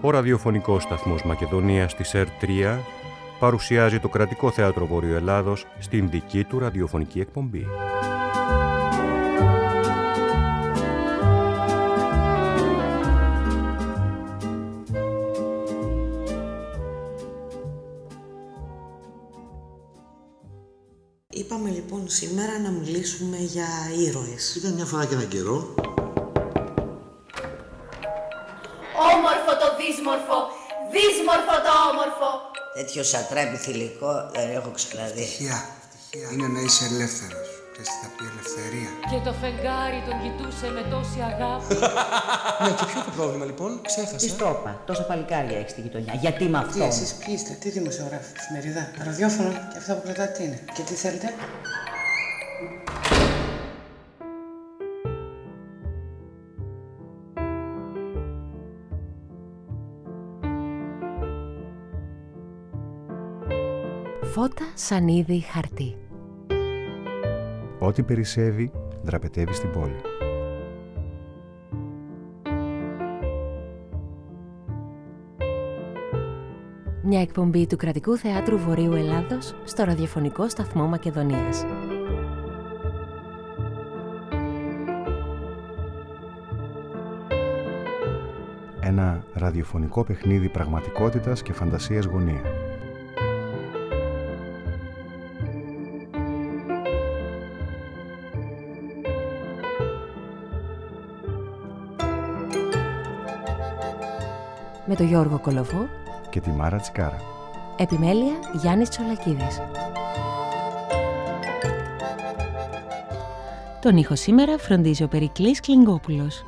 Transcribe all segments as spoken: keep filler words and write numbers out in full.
Ο ραδιοφωνικός σταθμός Μακεδονίας της ΕΡΤ τρία παρουσιάζει το Κρατικό Θέατρο Βορείου Ελλάδος στην δική του ραδιοφωνική εκπομπή. Είπαμε λοιπόν σήμερα να μιλήσουμε για ήρωες. Ήταν μια φορά και έναν καιρό. Όμορφο το δύσμορφο, δύσμορφο το όμορφο. Τέτοιο σατράπι θηλυκό δεν έχω ξαναδεί. Τυχαία, τυχαία. Είναι να είσαι ελεύθερος. Και εσύ θα πει ελευθερία. Και το φεγγάρι τον κοιτούσε με τόση αγάπη. Ναι, και ποιο το πρόβλημα λοιπόν, ξέχασα. Τι στόπα, τόσα παλικάρια έχει στη γειτονιά. Γιατί με αυτό. Τι εσείς ποιοι είστε, τι δημοσιογράφοι, εφημερίδα, ραδιόφωνο και αυτά που κρατάτε τι είναι. Και τι θέλετε. Φώτα, σανίδι, χαρτί. Ό,τι περισσεύει, δραπετεύει στην πόλη. Μια εκπομπή του Κρατικού Θεάτρου Βορείου Ελλάδος στο ραδιοφωνικό σταθμό Μακεδονίας. Ένα ραδιοφωνικό παιχνίδι πραγματικότητας και φαντασίας γωνία. Με τον Γιώργο Κολοβό και τη Μάρα Τσικάρα. Επιμέλεια Γιάννης Τσολακίδης. Τον ήχο σήμερα φροντίζει ο Περικλής Κλιγκόπουλος.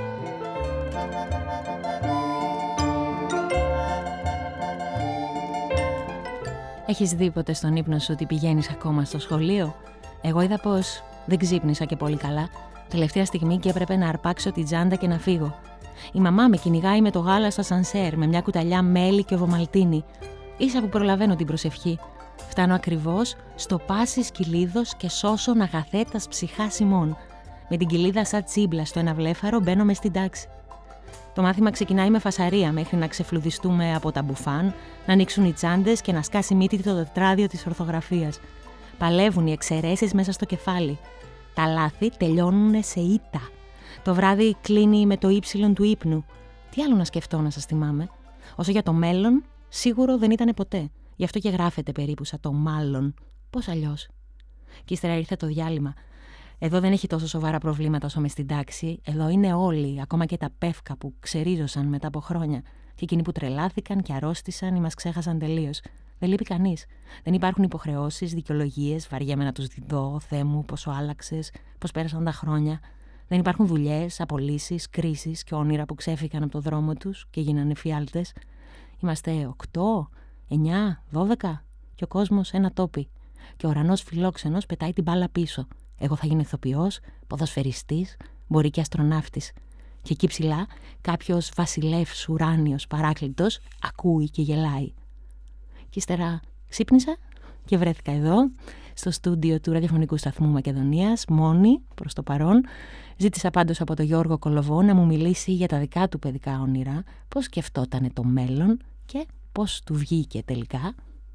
Έχεις δει ποτέ στον ύπνο σου ότι πηγαίνεις ακόμα στο σχολείο? Εγώ είδα πως δεν ξύπνησα και πολύ καλά τελευταία στιγμή και έπρεπε να αρπάξω την τσάντα και να φύγω. Η μαμά με κυνηγάει με το γάλα στα σανσέρ, με μια κουταλιά μέλι και οβομαλτίνι. Ίσα που προλαβαίνω την προσευχή. Φτάνω ακριβώς στο πάσης κυλίδος και σώσον αγαθέτας ψυχάς ημών. Με την κοιλίδα σαν τσίμπλα στο ένα βλέφαρο μπαίνω μες στην τάξη. Το μάθημα ξεκινάει με φασαρία μέχρι να ξεφλουδιστούμε από τα μπουφάν, να ανοίξουν οι τσάντες και να σκάσει μύτη το τετράδιο της ορθογραφίας. Παλεύουν οι εξαιρέσεις μέσα στο κεφάλι. Τα λάθη τελειώνουν σε ήττα. Το βράδυ κλείνει με το ύψιλον του ύπνου. Τι άλλο να σκεφτώ να σας θυμάμαι? Όσο για το μέλλον, σίγουρο δεν ήταν ποτέ. Γι' αυτό και γράφεται περίπου σαν το μάλλον. Πώς αλλιώς? Και ύστερα ήρθε το διάλειμμα. Εδώ δεν έχει τόσο σοβαρά προβλήματα όσο μες στην τάξη. Εδώ είναι όλοι, ακόμα και τα πεύκα που ξερίζωσαν μετά από χρόνια. Και εκείνοι που τρελάθηκαν και αρρώστησαν ή μας ξέχασαν τελείως. Δεν λείπει κανείς. Δεν υπάρχουν υποχρεώσεις, δικαιολογίες. Βαριέμαι να τους δω, Θεέ μου, πόσο άλλαξες, πώς πέρασαν τα χρόνια. Δεν υπάρχουν δουλειές, απολύσεις, κρίσεις και όνειρα που ξέφυγαν από το δρόμο τους και γίνανε φιάλτες. Είμαστε οκτώ, εννιά, δώδεκα και ο κόσμος ένα τόπι. Και ο ουρανός φιλόξενος πετάει την μπάλα πίσω. Εγώ θα γίνω ηθοποιός, ποδοσφαιριστής, μπορεί και αστροναύτης. Και εκεί ψηλά κάποιος βασιλεύς ουράνιος παράκλητος ακούει και γελάει. Και ύστερα ξύπνησα και βρέθηκα εδώ, στο στούντιο του ραδιοφωνικού σταθμού Μακεδονίας, μόνη προς το παρόν. Ζήτησα πάντως από τον Γιώργο Κολοβό να μου μιλήσει για τα δικά του παιδικά όνειρα, πώς σκεφτότανε το μέλλον και πώς του βγήκε τελικά.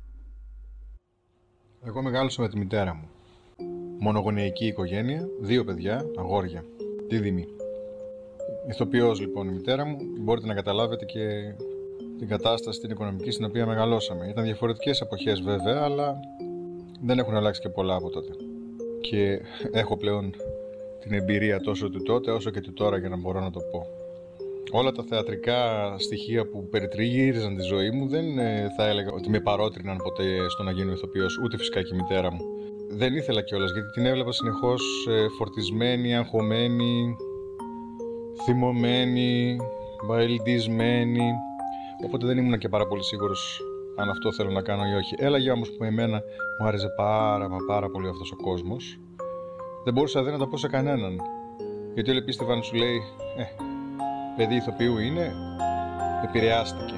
Εγώ μεγάλωσα με τη μητέρα μου. Μονογονεϊκή οικογένεια, δύο παιδιά, αγόρια. Τη Δήμη. Ηθοποιός λοιπόν η μητέρα μου, μπορείτε να καταλάβετε και την κατάσταση την οικονομική στην οποία μεγαλώσαμε. Ήταν διαφορετικές εποχές βέβαια, αλλά δεν έχουν αλλάξει και πολλά από τότε. Και έχω πλέον την εμπειρία τόσο του τότε όσο και του τώρα για να μπορώ να το πω. Όλα τα θεατρικά στοιχεία που περιτριγύριζαν τη ζωή μου δεν ε, θα έλεγα ότι με παρότριναν ποτέ στο να γίνω ηθοποιός, ούτε φυσικά και η μητέρα μου. Δεν ήθελα κιόλας, γιατί την έβλεπα συνεχώς ε, φορτισμένη, αγχωμένη, θυμωμένη, βαελντισμένη. Οπότε δεν ήμουν και πάρα πολύ σίγουρος αν αυτό θέλω να κάνω ή όχι. Έλαγε όμως που εμένα μου άρεσε πάρα μα πάρα πολύ αυτός ο κόσμος. Δεν μπορούσα δεν να το πω σε κανέναν. Γιατί όλοι πίστευαν, σου λέει, ε, παιδί ηθοποιού είναι, επηρεάστηκε.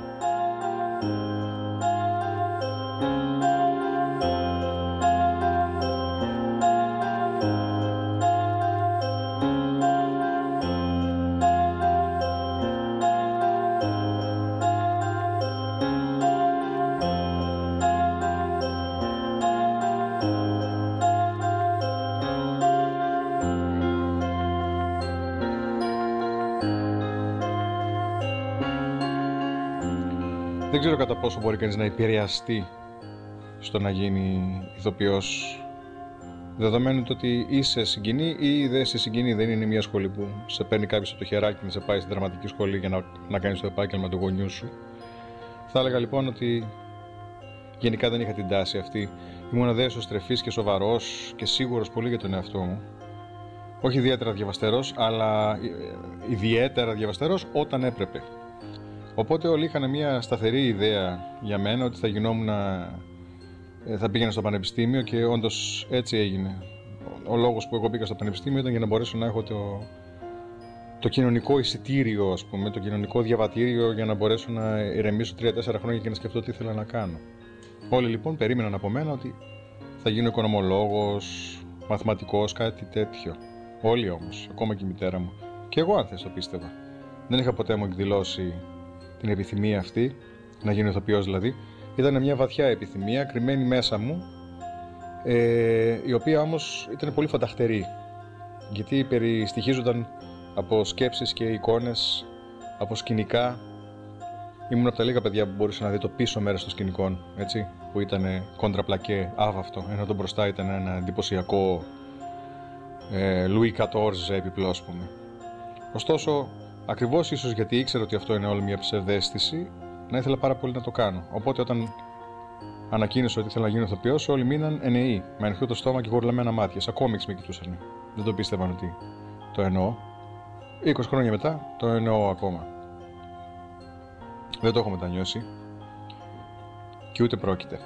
δεν ξέρω κατά πόσο μπορεί κανείς να επηρεαστεί στο να γίνει ηθοποιός, δεδομένου το ότι είσαι συγκινή ή δεν σε συγκινεί. Δεν είναι μια σχολή που σε παίρνει κάποιος από το χεράκι να σε πάει στην δραματική σχολή για να, να κάνεις το επάγγελμα του γονιού σου. Θα έλεγα λοιπόν ότι γενικά δεν είχα την τάση αυτή. Ήμουν δε εσωστρεφής και σοβαρός και σίγουρος πολύ για τον εαυτό μου. Όχι ιδιαίτερα διαβαστερός, αλλά ιδιαίτερα διαβαστερός όταν έπρεπε. Οπότε όλοι είχαν μια σταθερή ιδέα για μένα ότι θα γινόμουν, θα πήγαινα στο πανεπιστήμιο και όντως έτσι έγινε. Ο λόγος που εγώ πήγα στο πανεπιστήμιο ήταν για να μπορέσω να έχω το, το κοινωνικό εισιτήριο, ας πούμε, το κοινωνικό διαβατήριο για να μπορέσω να ηρεμήσω τρία τέσσερα χρόνια και να σκεφτώ τι ήθελα να κάνω. Όλοι λοιπόν περίμεναν από μένα ότι θα γίνω οικονομολόγος, μαθηματικός, κάτι τέτοιο. Όλοι όμως, ακόμα και η μητέρα μου. Και εγώ αν θες το πίστευα. Δεν είχα ποτέ μου εκδηλώσει την επιθυμία αυτή, να γίνω ηθοποιός δηλαδή. Ήταν μια βαθιά επιθυμία, κρυμμένη μέσα μου, ε, η οποία όμως ήταν πολύ φανταχτερή. Γιατί περιστοιχίζονταν από σκέψεις και εικόνες, από σκηνικά. Ήμουν από τα λίγα παιδιά που μπορούσε να δει το πίσω μέρος των σκηνικών, έτσι, που ήταν κοντραπλακέ, άβαυτο, ενώ το μπροστά ήταν ένα εντυπωσιακό ε, Λουί κατόρζε επιπλό, ας πούμε. Ωστόσο, ακριβώς ίσως γιατί ήξερα ότι αυτό είναι όλη μια ψευδαίσθηση, να ήθελα πάρα πολύ να το κάνω. Οπότε όταν ανακοίνωσα ότι ήθελα να γίνω ηθοποιός, όλοι μείναν ενεοί, με ανοιχτό το στόμα και γουρλεμένα μάτια. Σαν κόμιξ με κοιτούσαν. Δεν το πίστευαν ότι το εννοώ. είκοσι χρόνια μετά το εννοώ ακόμα. Δεν το έχω μετανιώσει και ούτε πρόκειται.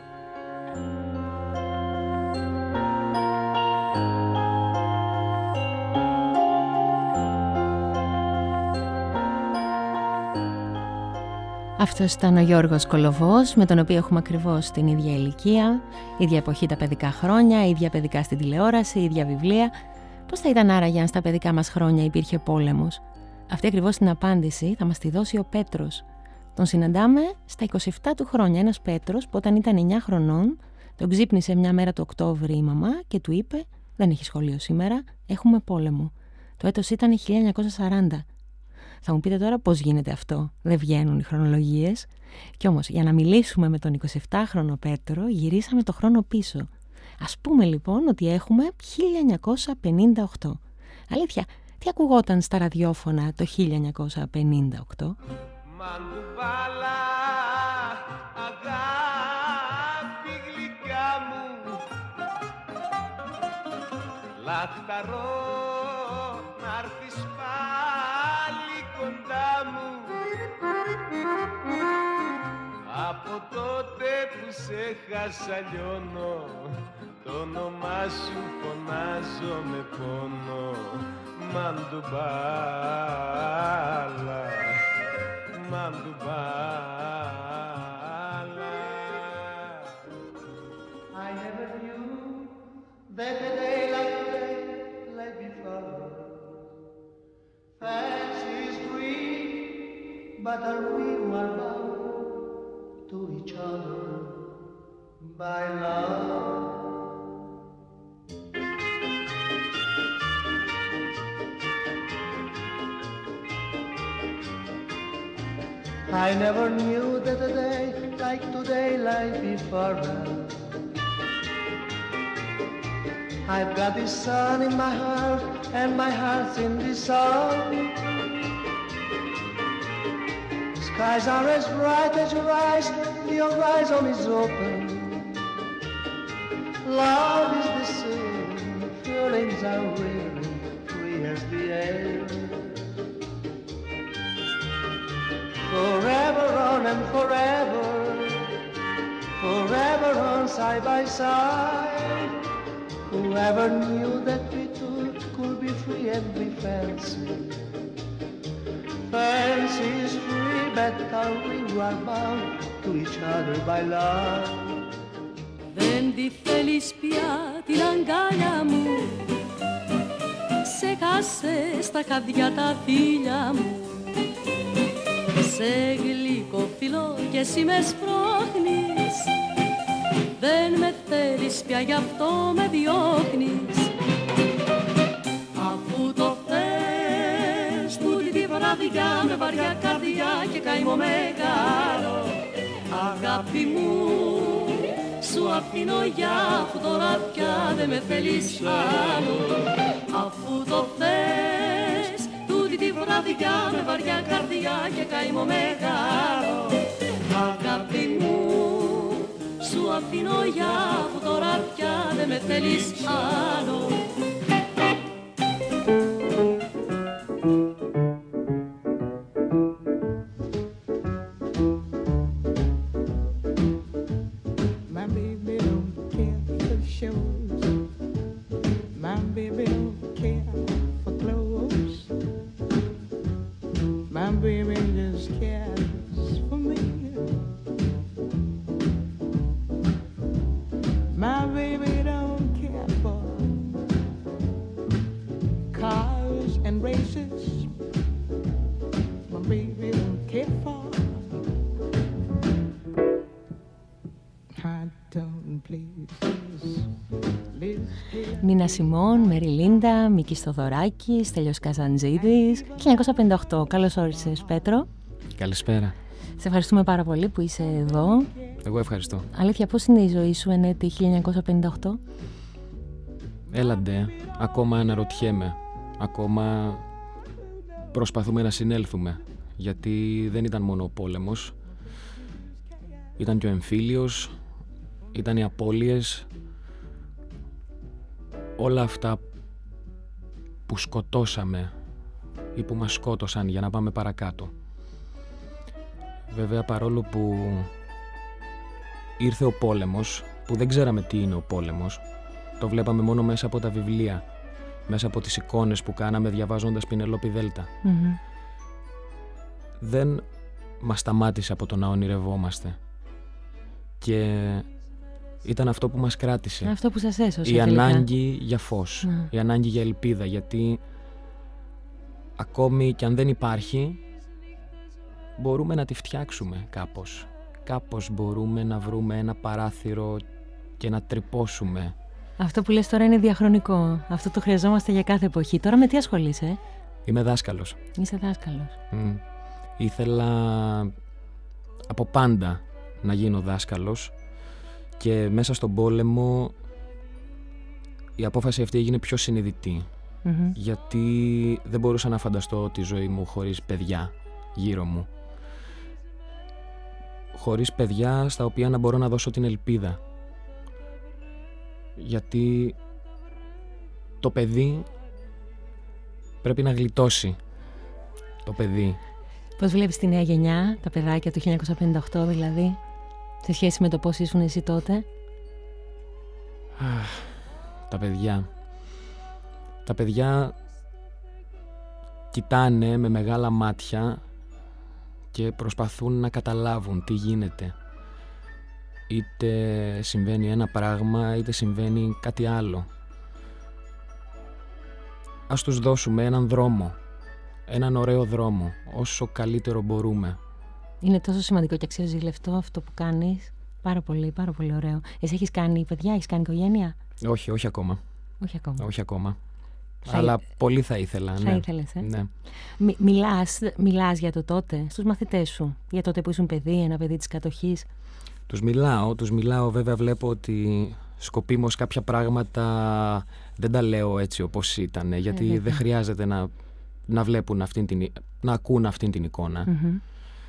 Αυτός ήταν ο Γιώργος Κολοβός, με τον οποίο έχουμε ακριβώς την ίδια ηλικία, ίδια εποχή τα παιδικά χρόνια, ίδια παιδικά στην τηλεόραση, ίδια βιβλία. Πώς θα ήταν άραγε αν στα παιδικά μας χρόνια υπήρχε πόλεμος? Αυτή ακριβώς την απάντηση θα μας τη δώσει ο Πέτρος. Τον συναντάμε στα είκοσι επτά του χρόνια. Ένας Πέτρος που όταν ήταν εννιά χρονών τον ξύπνησε μια μέρα το Οκτώβρη η μαμά και του είπε: «Δεν έχει σχολείο σήμερα, έχουμε πόλεμο». Το έτος ήταν χίλια εννιακόσια σαράντα. Θα μου πείτε τώρα πώς γίνεται αυτό, δεν βγαίνουν οι χρονολογίες. Κι όμως για να μιλήσουμε με τον εικοσιεπτάχρονο Πέτρο γυρίσαμε το χρόνο πίσω. Ας πούμε λοιπόν ότι έχουμε χίλια εννιακόσια πενήντα οκτώ. Αλήθεια, τι ακουγόταν στα ραδιόφωνα το χίλια εννιακόσια πενήντα οκτώ? Μαντουβάλα, αγάπη γλυκιά μου, λαχταρώ να'ρθεις πάλι κοντά μου. Από τότε που σε χάσα λιώνω, το όνομά σου φωνάζω με πόνο. Μαντουβάλα, Mandubala. I never knew that a day like today lay before me. Fancy is free, but are we one bound to each other by love? I never knew that a day like today lay before me. I've got the sun in my heart and my heart's in the sun. Skies are as bright as your eyes, your horizon is open. Love is the same, feelings are real, free as the air. Forever on and forever, forever on side by side. Whoever knew that we two could be free and be fancy. Fancy is free, but how we are bound to each other by love. Δεν τη θέλεις πια την αγκάλια μου, ξεχάσε στα χαδιά τα φίλια μου. Σε γλυκό φιλό και εσύ με σπρώχνεις, δεν με θέλεις πια γι' αυτό με διώχνεις. Αφού το θες τούτη τη βραδιά με βαριά καρδιά και καημό μεγάλο, αγάπη μου, σου αφήνω για που τώρα πια δεν με θέλεις άλλο. Αφού το θες, τούτη τη βραδιά με βαριά καρδιά και καημό μεγάλο. Αγάπη μου, σου αφήνω για που τώρα πια δεν με θέλεις άλλο. Νίνα Σιμών, Μέρι Λίντα, Μίκης Θοδωράκης, Στέλιος Καζαντζίδης. χίλια εννιακόσια πενήντα οκτώ. Καλώς όρισες, Πέτρο. Καλησπέρα. Σε ευχαριστούμε πάρα πολύ που είσαι εδώ. Εγώ ευχαριστώ. Αλήθεια, πώς είναι η ζωή σου εν έτη χίλια εννιακόσια πενήντα οκτώ? Έλαντε, ακόμα αναρωτιέμαι. Ακόμα προσπαθούμε να συνέλθουμε. Γιατί δεν ήταν μόνο ο πόλεμος. Ήταν και ο εμφύλιος, ήταν οι απώλειες. Όλα αυτά που σκοτώσαμε ή που μας σκότωσαν για να πάμε παρακάτω. Βέβαια, παρόλο που ήρθε ο πόλεμος, που δεν ξέραμε τι είναι ο πόλεμος, το βλέπαμε μόνο μέσα από τα βιβλία, μέσα από τις εικόνες που κάναμε διαβάζοντας Πινελόπη Δέλτα. Mm-hmm. Δεν μας σταμάτησε από το να ονειρευόμαστε. Και ήταν αυτό που μας κράτησε. Αυτό που σας έσωσε. Η τελικά. ανάγκη για φως, Mm. η ανάγκη για ελπίδα, γιατί ακόμη κι αν δεν υπάρχει, μπορούμε να τη φτιάξουμε κάπως. Κάπως μπορούμε να βρούμε ένα παράθυρο και να τρυπώσουμε. Αυτό που λες τώρα είναι διαχρονικό. Αυτό το χρειαζόμαστε για κάθε εποχή. Τώρα με τι ασχολείσαι? Είμαι δάσκαλος. Είσαι δάσκαλος. Mm. Ήθελα από πάντα να γίνω δάσκαλος και μέσα στον πόλεμο η απόφαση αυτή έγινε πιο συνειδητή. Mm-hmm. Γιατί δεν μπορούσα να φανταστώ τη ζωή μου χωρίς παιδιά γύρω μου. Χωρίς παιδιά στα οποία να μπορώ να δώσω την ελπίδα. Γιατί το παιδί πρέπει να γλιτώσει. Το παιδί. Πώς βλέπεις τη νέα γενιά, τα παιδάκια του χίλια εννιακόσια πενήντα οκτώ δηλαδή, σε σχέση με το πώς ήσουν εσύ τότε? Αχ, τα παιδιά. Τα παιδιά κοιτάνε με μεγάλα μάτια και προσπαθούν να καταλάβουν τι γίνεται. Είτε συμβαίνει ένα πράγμα, είτε συμβαίνει κάτι άλλο. Ας τους δώσουμε έναν δρόμο, έναν ωραίο δρόμο, όσο καλύτερο μπορούμε. Είναι τόσο σημαντικό και αξιοζήλευτο αυτό που κάνεις. Πάρα πολύ, πάρα πολύ ωραίο. Εσύ έχεις κάνει παιδιά, έχεις κάνει οικογένεια? Όχι, όχι ακόμα. Όχι ακόμα. Όχι ακόμα. Θα Αλλά ή... πολύ θα ήθελα. Θα ναι. ήθελες, ε? Ναι. Μι, μιλάς, μιλάς για το τότε στους μαθητές σου, για τότε που ήσουν παιδί, ένα παιδί της κατοχής? Τους μιλάω, τους μιλάω. Βέβαια βλέπω ότι σκοπίμως κάποια πράγματα δεν τα λέω έτσι όπως ήταν, γιατί ε, δεν χρειάζεται να, να βλέπουν αυτήν την, να ακούν αυτήν την εικόνα. Mm-hmm.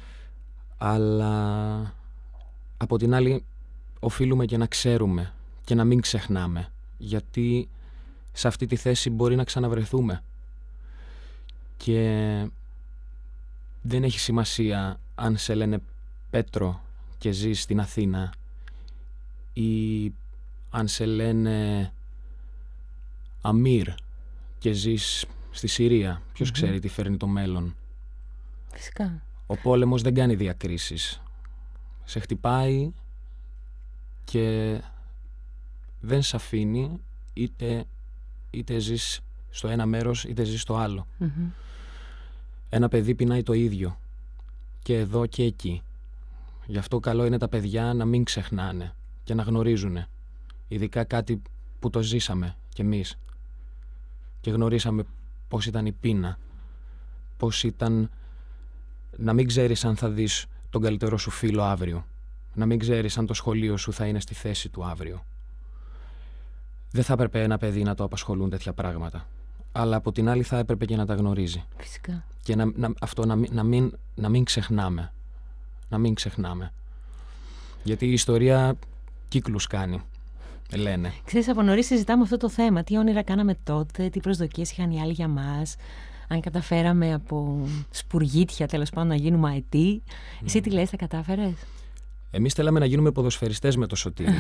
Αλλά από την άλλη οφείλουμε και να ξέρουμε και να μην ξεχνάμε, γιατί σε αυτή τη θέση μπορεί να ξαναβρεθούμε και δεν έχει σημασία αν σε λένε Πέτρο και ζεις στην Αθήνα ή αν σε λένε Αμύρ και ζεις στη Συρία. Ποιος mm-hmm. ξέρει τι φέρνει το μέλλον. Φυσικά. Ο πόλεμος δεν κάνει διακρίσεις. Σε χτυπάει και δεν σ' αφήνει, είτε, είτε ζεις στο ένα μέρος είτε ζεις στο άλλο. Mm-hmm. Ένα παιδί πεινάει το ίδιο και εδώ και εκεί. Γι' αυτό καλό είναι τα παιδιά να μην ξεχνάνε και να γνωρίζουν, ειδικά κάτι που το ζήσαμε κι εμείς και γνωρίσαμε πώς ήταν η πείνα, πώς ήταν να μην ξέρεις αν θα δεις τον καλύτερό σου φίλο αύριο, Να μην ξέρεις αν το σχολείο σου θα είναι στη θέση του αύριο. Δεν θα έπρεπε ένα παιδί να το απασχολούν τέτοια πράγματα. Αλλά από την άλλη θα έπρεπε και να τα γνωρίζει. Φυσικά. Και να, να, αυτό να, να, μην, να μην ξεχνάμε. Να μην ξεχνάμε. Γιατί η ιστορία κύκλους κάνει, λένε. Ξέρεις, από νωρίς συζητάμε αυτό το θέμα. Τι όνειρα κάναμε τότε, τι προσδοκίες είχαν οι άλλοι για μας. Αν καταφέραμε από σπουργίτια, τέλος πάντων, να γίνουμε αετοί. Mm. Εσύ τι λες, τα κατάφερες? Εμείς θέλαμε να γίνουμε ποδοσφαιριστές με το Σωτήρι.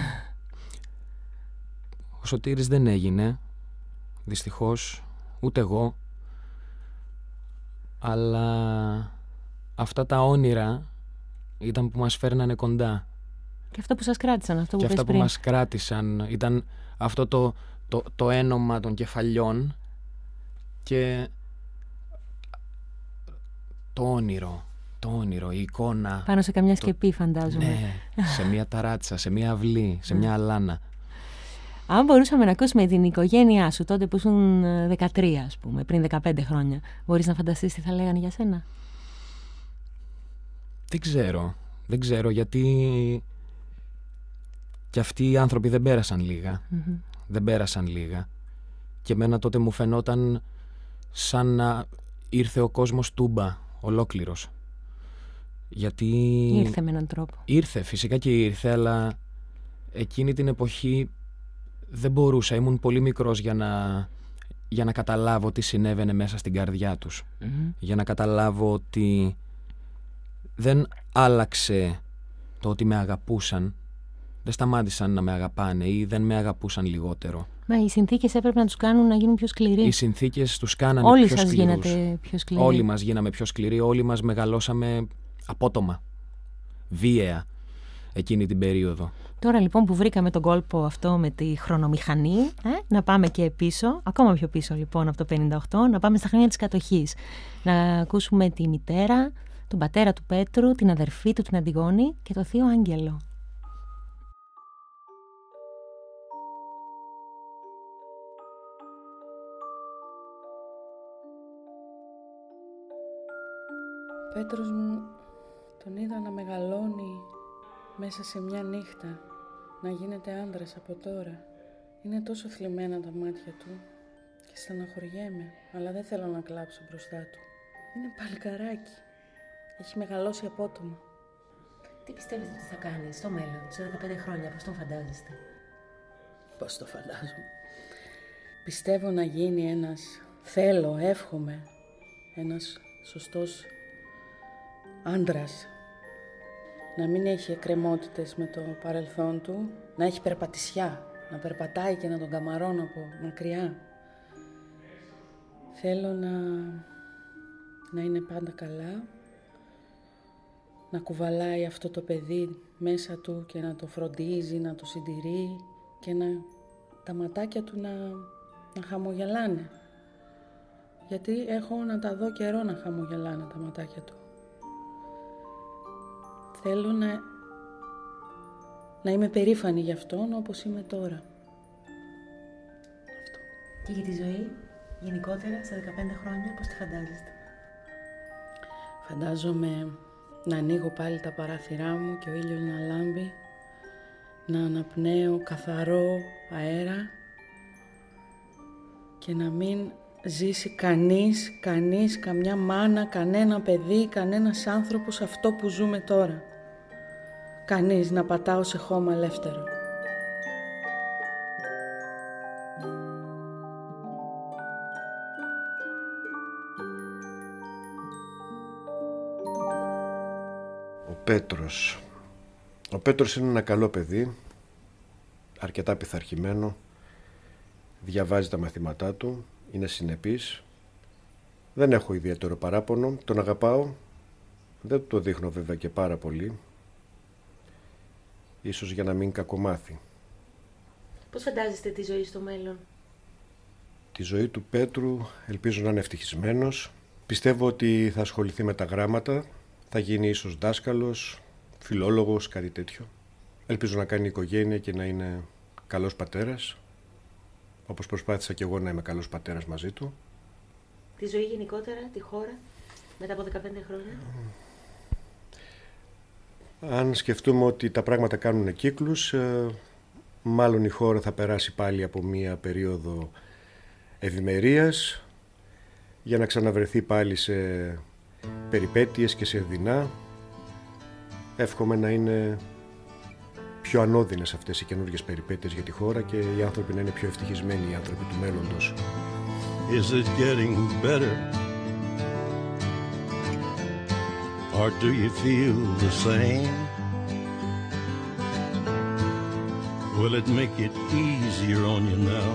Ο Σωτήρης δεν έγινε, δυστυχώς, ούτε εγώ. Αλλά αυτά τα όνειρα ήταν που μας φέρνανε κοντά. Και αυτό που σας κράτησαν, αυτό που Και πες αυτά πριν. που μας κράτησαν ήταν αυτό το, το, το ένομα των κεφαλιών και το όνειρο, το όνειρο, η εικόνα. Πάνω σε καμιά το... σκεπή, φαντάζομαι. Ναι, σε μια ταράτσα, σε μια αυλή, σε μια αλάνα. Αν μπορούσαμε να ακούσουμε την οικογένειά σου τότε που ήσουν δεκατρία, ας πούμε, πριν δεκαπέντε χρόνια, μπορείς να φανταστείς τι θα λέγανε για σένα? Δεν ξέρω. Δεν ξέρω γιατί και αυτοί οι άνθρωποι δεν πέρασαν λίγα. Mm-hmm. Δεν πέρασαν λίγα. Και εμένα τότε μου φαινόταν σαν να ήρθε ο κόσμος τούμπα, ολόκληρος. Γιατί... Ήρθε με έναν τρόπο. Ήρθε, φυσικά και ήρθε, αλλά εκείνη την εποχή δεν μπορούσα. Ήμουν πολύ μικρός για να, για να καταλάβω τι συνέβαινε μέσα στην καρδιά τους. Mm-hmm. Για να καταλάβω ότι δεν άλλαξε το ότι με αγαπούσαν. Δεν σταμάτησαν να με αγαπάνε ή δεν με αγαπούσαν λιγότερο. Μα οι συνθήκες έπρεπε να τους κάνουν να γίνουν πιο σκληροί. Οι συνθήκες τους κάνανε όλοι πιο σας σκληρούς. γίνατε πιο σκληροί. Όλοι μας γίναμε πιο σκληροί. Όλοι μας μεγαλώσαμε απότομα. Βίαια εκείνη την περίοδο. Τώρα λοιπόν που βρήκαμε τον κόλπο αυτό με τη χρονομηχανή, ε, να πάμε και πίσω, ακόμα πιο πίσω λοιπόν από το πενήντα οκτώ, να πάμε στα χρόνια της κατοχής. Να ακούσουμε τη μητέρα, τον πατέρα του Πέτρου, την αδερφή του την Αντιγόνη και το θείο Άγγελο. Πέτρος μου, τον είδα να μεγαλώνει μέσα σε μια νύχτα, να γίνεται άντρας από τώρα. Είναι τόσο θλιμμένα τα μάτια του και στεναχωριέμαι, αλλά δεν θέλω να κλάψω μπροστά του. Είναι παλικαράκι. Έχει μεγαλώσει απότομα. Τι πιστεύετε ότι θα κάνει στο μέλλον, σε δεκαπέντε χρόνια, πώς τον φαντάζεστε? Πώς το φαντάζομαι? Πιστεύω να γίνει ένας, θέλω, εύχομαι, ένας σωστός άντρας. Να μην έχει εκκρεμότητες με το παρελθόν του, να έχει περπατησιά, να περπατάει και να τον καμαρώνω από μακριά. Θέλω να, να είναι πάντα καλά, να κουβαλάει αυτό το παιδί μέσα του και να το φροντίζει, να το συντηρεί και να τα ματάκια του να, να χαμογελάνε. Γιατί έχω να τα δω καιρό να χαμογελάνε τα ματάκια του. Θέλω να, να είμαι περήφανη γι' αυτόν όπως είμαι τώρα. Αυτό. Και για τη ζωή, γενικότερα, στα δεκαπέντε χρόνια, πώς τη φαντάζεστε? Φαντάζομαι να ανοίγω πάλι τα παράθυρά μου και ο ήλιος να λάμπει, να αναπνέω καθαρό αέρα και να μην ζήσει κανείς, κανείς, καμιά μάνα, κανένα παιδί, κανένας άνθρωπος αυτό που ζούμε τώρα. Κανείς να πατάω σε χώμα ελεύθερο. Ο Πέτρος. Ο Πέτρος είναι ένα καλό παιδί, αρκετά πειθαρχημένο, διαβάζει τα μαθήματά του, είναι συνεπής. Δεν έχω ιδιαίτερο παράπονο, τον αγαπάω, δεν το δείχνω βέβαια και πάρα πολύ, ίσως για να μην κακομάθει. Πώς φαντάζεστε τη ζωή στο μέλλον? Τη ζωή του Πέτρου ελπίζω να είναι ευτυχισμένος. Πιστεύω ότι θα ασχοληθεί με τα γράμματα, θα γίνει ίσως δάσκαλος, φιλόλογος, κάτι τέτοιο. Ελπίζω να κάνει οικογένεια και να είναι καλός πατέρας, όπως προσπάθησα και εγώ να είμαι καλός πατέρας μαζί του. Τη ζωή γενικότερα, τη χώρα, μετά από δεκαπέντε χρόνια. Αν σκεφτούμε ότι τα πράγματα κάνουν κύκλους, μάλλον η χώρα θα περάσει πάλι από μία περίοδο ευημερίας για να ξαναβρεθεί πάλι σε περιπέτειες και σε δεινά. Εύχομαι να είναι πιο ανώδυνες αυτές οι καινούργιες περιπέτειες για τη χώρα και οι άνθρωποι να είναι πιο ευτυχισμένοι, οι άνθρωποι του μέλλοντος. Is it getting better? Or do you feel the same? Will it make it easier on you now?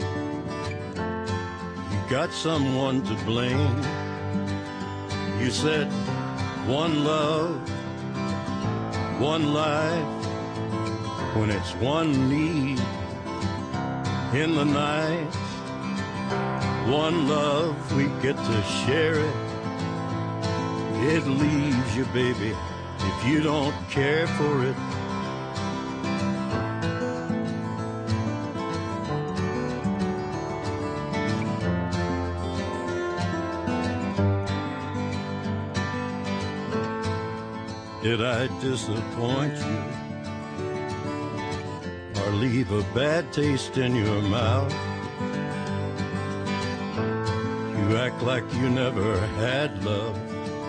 You got someone to blame. You said one love, one life, when it's one need in the night. One love, we get to share it. It leaves you, baby, if you don't care for it. Did I disappoint you or leave a bad taste in your mouth? You act like you never had love,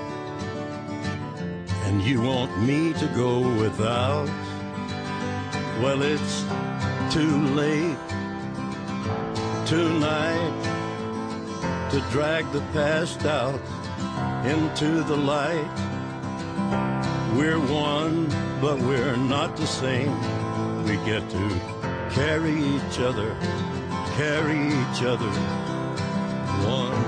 and you want me to go without. Well, it's too late tonight to drag the past out into the light. We're one, but we're not the same. We get to carry each other, carry each other, one.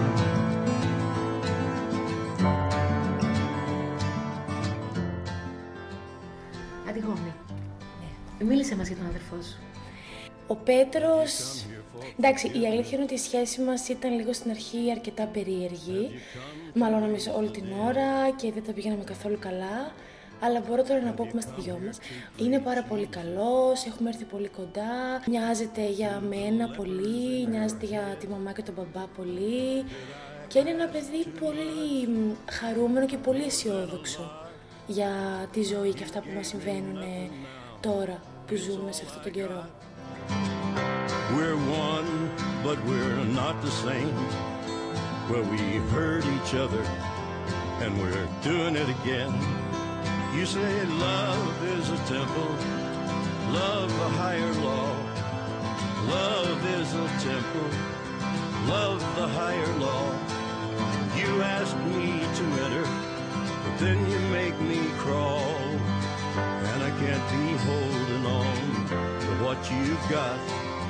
Αντιγόνη, ναι. Μίλησε μας για τον αδερφό σου. Ο Πέτρος... Εντάξει, η αλήθεια είναι ότι η σχέση μας ήταν λίγο στην αρχή αρκετά περίεργη. Μαλώναμε όλη την ώρα και δεν τα πήγαμε καθόλου καλά. Αλλά μπορώ τώρα να πω που είμαστε δυο μας. Είναι πάρα πολύ καλός, έχουμε έρθει πολύ κοντά. Νοιάζεται για μένα πολύ, νοιάζεται για τη μαμά και τον μπαμπά πολύ. Και είναι ένα παιδί πολύ χαρούμενο και πολύ αισιόδοξο για τη ζωή και αυτά που μας συμβαίνουν τώρα που ζούμε σε αυτόν τον καιρό. We're one, but we're not the same. Well, we hurt each other, and we're doing it again. You say love is a temple, love a higher law. Love is a temple, love the higher law. You asked me to enter, but then you make me crawl. And I can't be holding on to what you've got,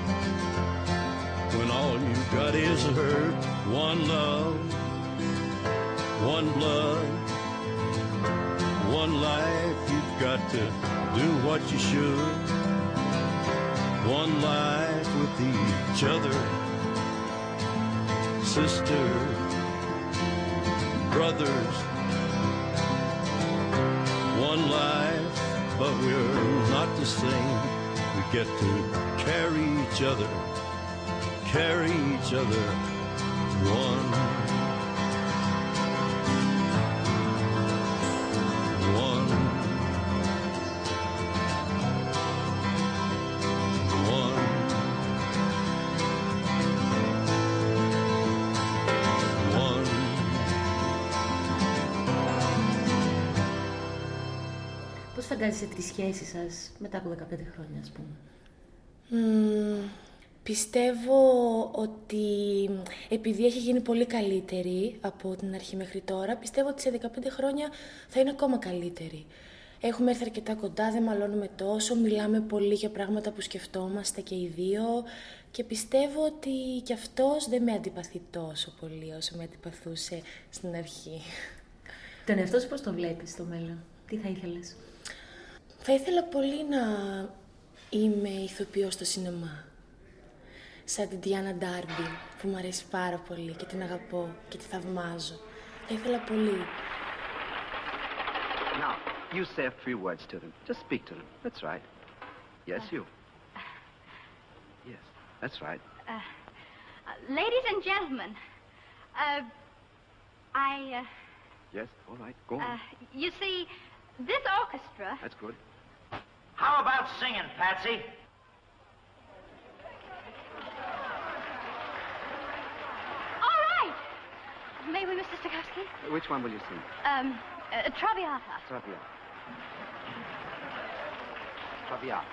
when all you've got is hurt. One love, one blood, one life. You've got to do what you should. One life with each other, sisters, brothers. One life, but we're not the same. We get to carry each other, carry each other, one. One. One. One. Πώς φαντάζεσαι τη σχέση σας μετά από δεκαπέντε χρόνια, ας πούμε? Mm, πιστεύω ότι επειδή έχει γίνει πολύ καλύτερη από την αρχή μέχρι τώρα, πιστεύω ότι σε δεκαπέντε χρόνια θα είναι ακόμα καλύτερη. Έχουμε έρθει αρκετά κοντά, δεν μαλώνουμε τόσο, μιλάμε πολύ για πράγματα που σκεφτόμαστε και οι δύο και πιστεύω ότι κι αυτός δεν με αντιπαθεί τόσο πολύ όσο με αντιπαθούσε στην αρχή. Τον εαυτό σου πώς το βλέπεις στο μέλλον, τι θα ήθελες? Θα ήθελα πολύ να είμαι ηθοποιός στο σινεμά. Σαν την Diana Darby, που μου αρέσει πάρα πολύ και την αγαπώ και τη θαυμάζω. Θα ήθελα πολύ. Now, you say a few words to them. Just speak to them. That's right. Yes, you. Yes, that's right. Uh, uh, ladies and gentlemen, uh, I... Uh, yes, all right, go on. Uh, you see, This orchestra... That's good. How about singing, Patsy? All right. May we, Mister Stokowski? Which one will you sing? Um, uh, Traviata. Traviata. Traviata.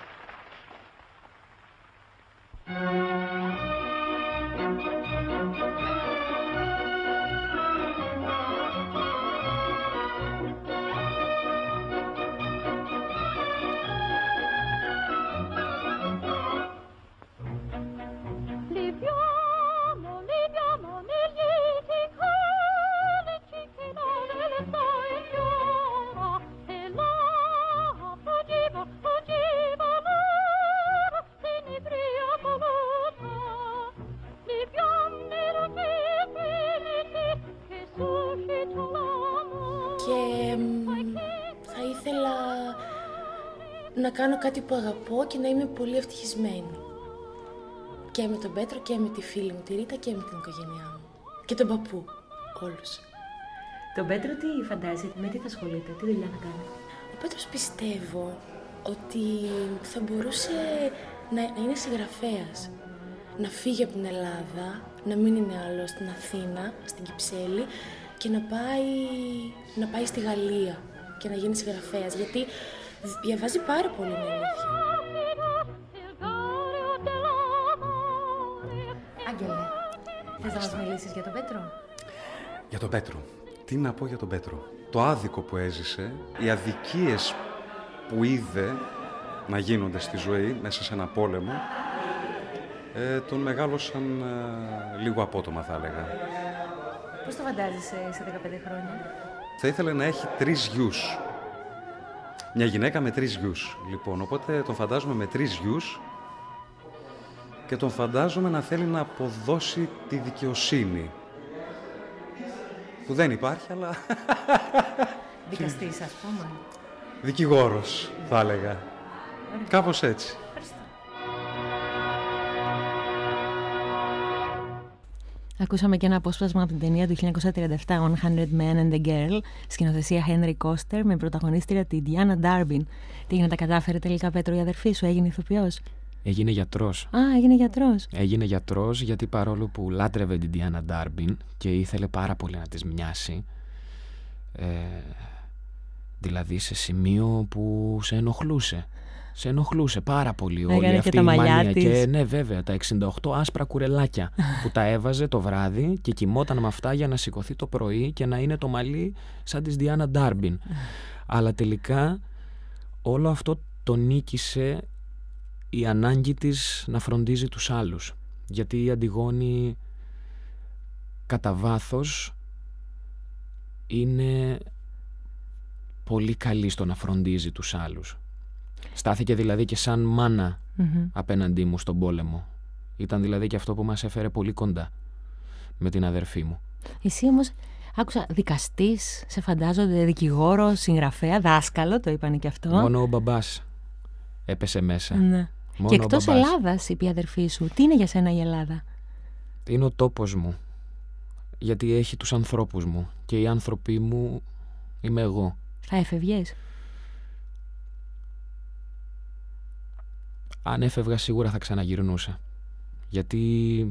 Να κάνω κάτι που αγαπώ και να είμαι πολύ ευτυχισμένη. Και με τον Πέτρο και με τη φίλη μου τη Ρίτα και με την οικογένειά μου. Και τον παππού. Όλους. Τον Πέτρο τι φαντάζεται, με τι θα ασχολείται, τι δουλειά να κάνει? Ο Πέτρος πιστεύω ότι θα μπορούσε να, να είναι συγγραφέας. Να φύγει από την Ελλάδα, να μην είναι άλλο στην Αθήνα, στην Κυψέλη και να πάει, να πάει στη Γαλλία και να γίνει συγγραφέας. Γιατί διαβάζει πάρα πολύ, είναι αλήθεια. Άγγελε, θες να μας μιλήσεις για τον Πέτρο? Για τον Πέτρο. Τι να πω για τον Πέτρο. Το άδικο που έζησε, οι αδικίες που είδε να γίνονται στη ζωή μέσα σε ένα πόλεμο, ε, τον μεγάλωσαν ε, λίγο απότομα, θα έλεγα. Πώς το φαντάζεσαι σε δεκαπέντε χρόνια? Θα ήθελε να έχει τρεις γιους. Μια γυναίκα με τρεις γιους, λοιπόν. Οπότε τον φαντάζομαι με τρεις γιους και τον φαντάζομαι να θέλει να αποδώσει τη δικαιοσύνη. Που δεν υπάρχει, αλλά... Δικαστής, ας πούμε. Δικηγόρος, θα έλεγα. Κάπως έτσι. Ακούσαμε και ένα απόσπασμα από την ταινία του χίλια εννιακόσια τριάντα επτά εκατό Men and the Girl, σκηνοθεσία Henry Koster, με πρωταγωνίστρια την Diana Darbin. Τι έγινε, τα κατάφερε τελικά, Πέτρο, η αδερφή σου, έγινε ηθοποιός? Έγινε γιατρός. Α, έγινε γιατρός. Έγινε γιατρός γιατί παρόλο που λάτρευε την Diana Darbin και ήθελε πάρα πολύ να της μοιάσει, ε, δηλαδή σε σημείο που σε ενοχλούσε. Σε ενοχλούσε πάρα πολύ όλη Έκανε αυτή και η τα μανία. της. Και ναι, βέβαια, τα εξήντα οκτώ άσπρα κουρελάκια που τα έβαζε το βράδυ και κοιμόταν με αυτά για να σηκωθεί το πρωί και να είναι το μαλλί σαν της Diana Darbin. Αλλά τελικά όλο αυτό το νίκησε η ανάγκη της να φροντίζει τους άλλους. Γιατί η Αντιγόνη κατά βάθος είναι πολύ καλή στο να φροντίζει τους άλλους. Στάθηκε δηλαδή και σαν μάνα mm-hmm. απέναντί μου στον πόλεμο. Ήταν δηλαδή και αυτό που μας έφερε πολύ κοντά με την αδερφή μου. Εσύ όμως, άκουσα, δικαστής, σε φαντάζονται, δικηγόρο, συγγραφέα, δάσκαλο, το είπανε και αυτό. Μόνο ο μπαμπάς έπεσε μέσα. Ναι. Μόνο και εκτός Ελλάδας, είπε η αδερφή σου, τι είναι για σένα η Ελλάδα? Είναι ο τόπος μου. Γιατί έχει τους ανθρώπους μου και οι άνθρωποι μου είμαι εγώ. Θα έφευγες? Αν έφευγα σίγουρα θα ξαναγυρνούσα. Γιατί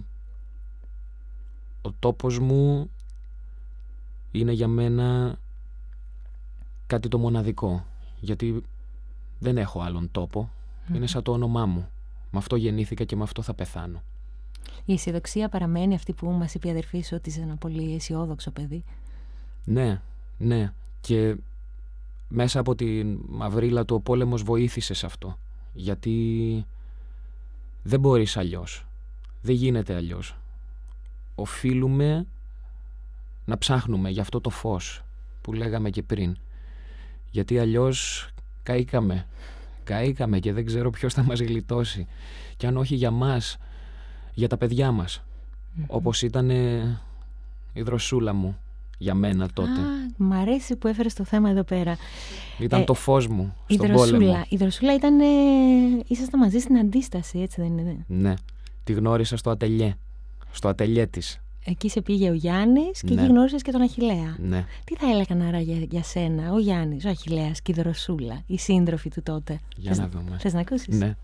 ο τόπος μου είναι για μένα κάτι το μοναδικό. Γιατί δεν έχω άλλον τόπο. Mm. Είναι σαν το όνομά μου. Με αυτό γεννήθηκα και με αυτό θα πεθάνω. Η αισιοδοξία παραμένει αυτή που μας είπε η αδερφή σου, ότι είσαι ένα πολύ αισιόδοξο παιδί. Ναι, ναι. Και μέσα από τη μαυρίλα του ο πόλεμος βοήθησε σε αυτό. Γιατί δεν μπορείς αλλιώς. Δεν γίνεται αλλιώς. Οφείλουμε να ψάχνουμε για αυτό το φως που λέγαμε και πριν. Γιατί αλλιώς καήκαμε. Καήκαμε και δεν ξέρω ποιος θα μας γλιτώσει. Και αν όχι για μας, για τα παιδιά μας. Mm-hmm. Όπως ήταν η δροσούλα μου για μένα τότε. Α, μ' αρέσει που έφερες το θέμα εδώ πέρα. Ήταν ε, το φως μου στον δροσούλα, πόλεμο. Η δροσούλα ήταν... Ε, ήσασταν μαζί στην αντίσταση, έτσι δεν είναι? Ναι. Τη γνώρισα στο ατελιέ. Στο ατελιέ της. Εκεί σε πήγε ο Γιάννης και Ναι. εκεί γνώρισες και τον Αχιλλέα. Ναι. Τι θα έλεγαν άρα για, για σένα, ο Γιάννης, ο Αχιλλέας και η Δροσούλα, οι σύντροφοι του τότε? Για θες, να δούμε. Θες να ακούσεις? Ναι.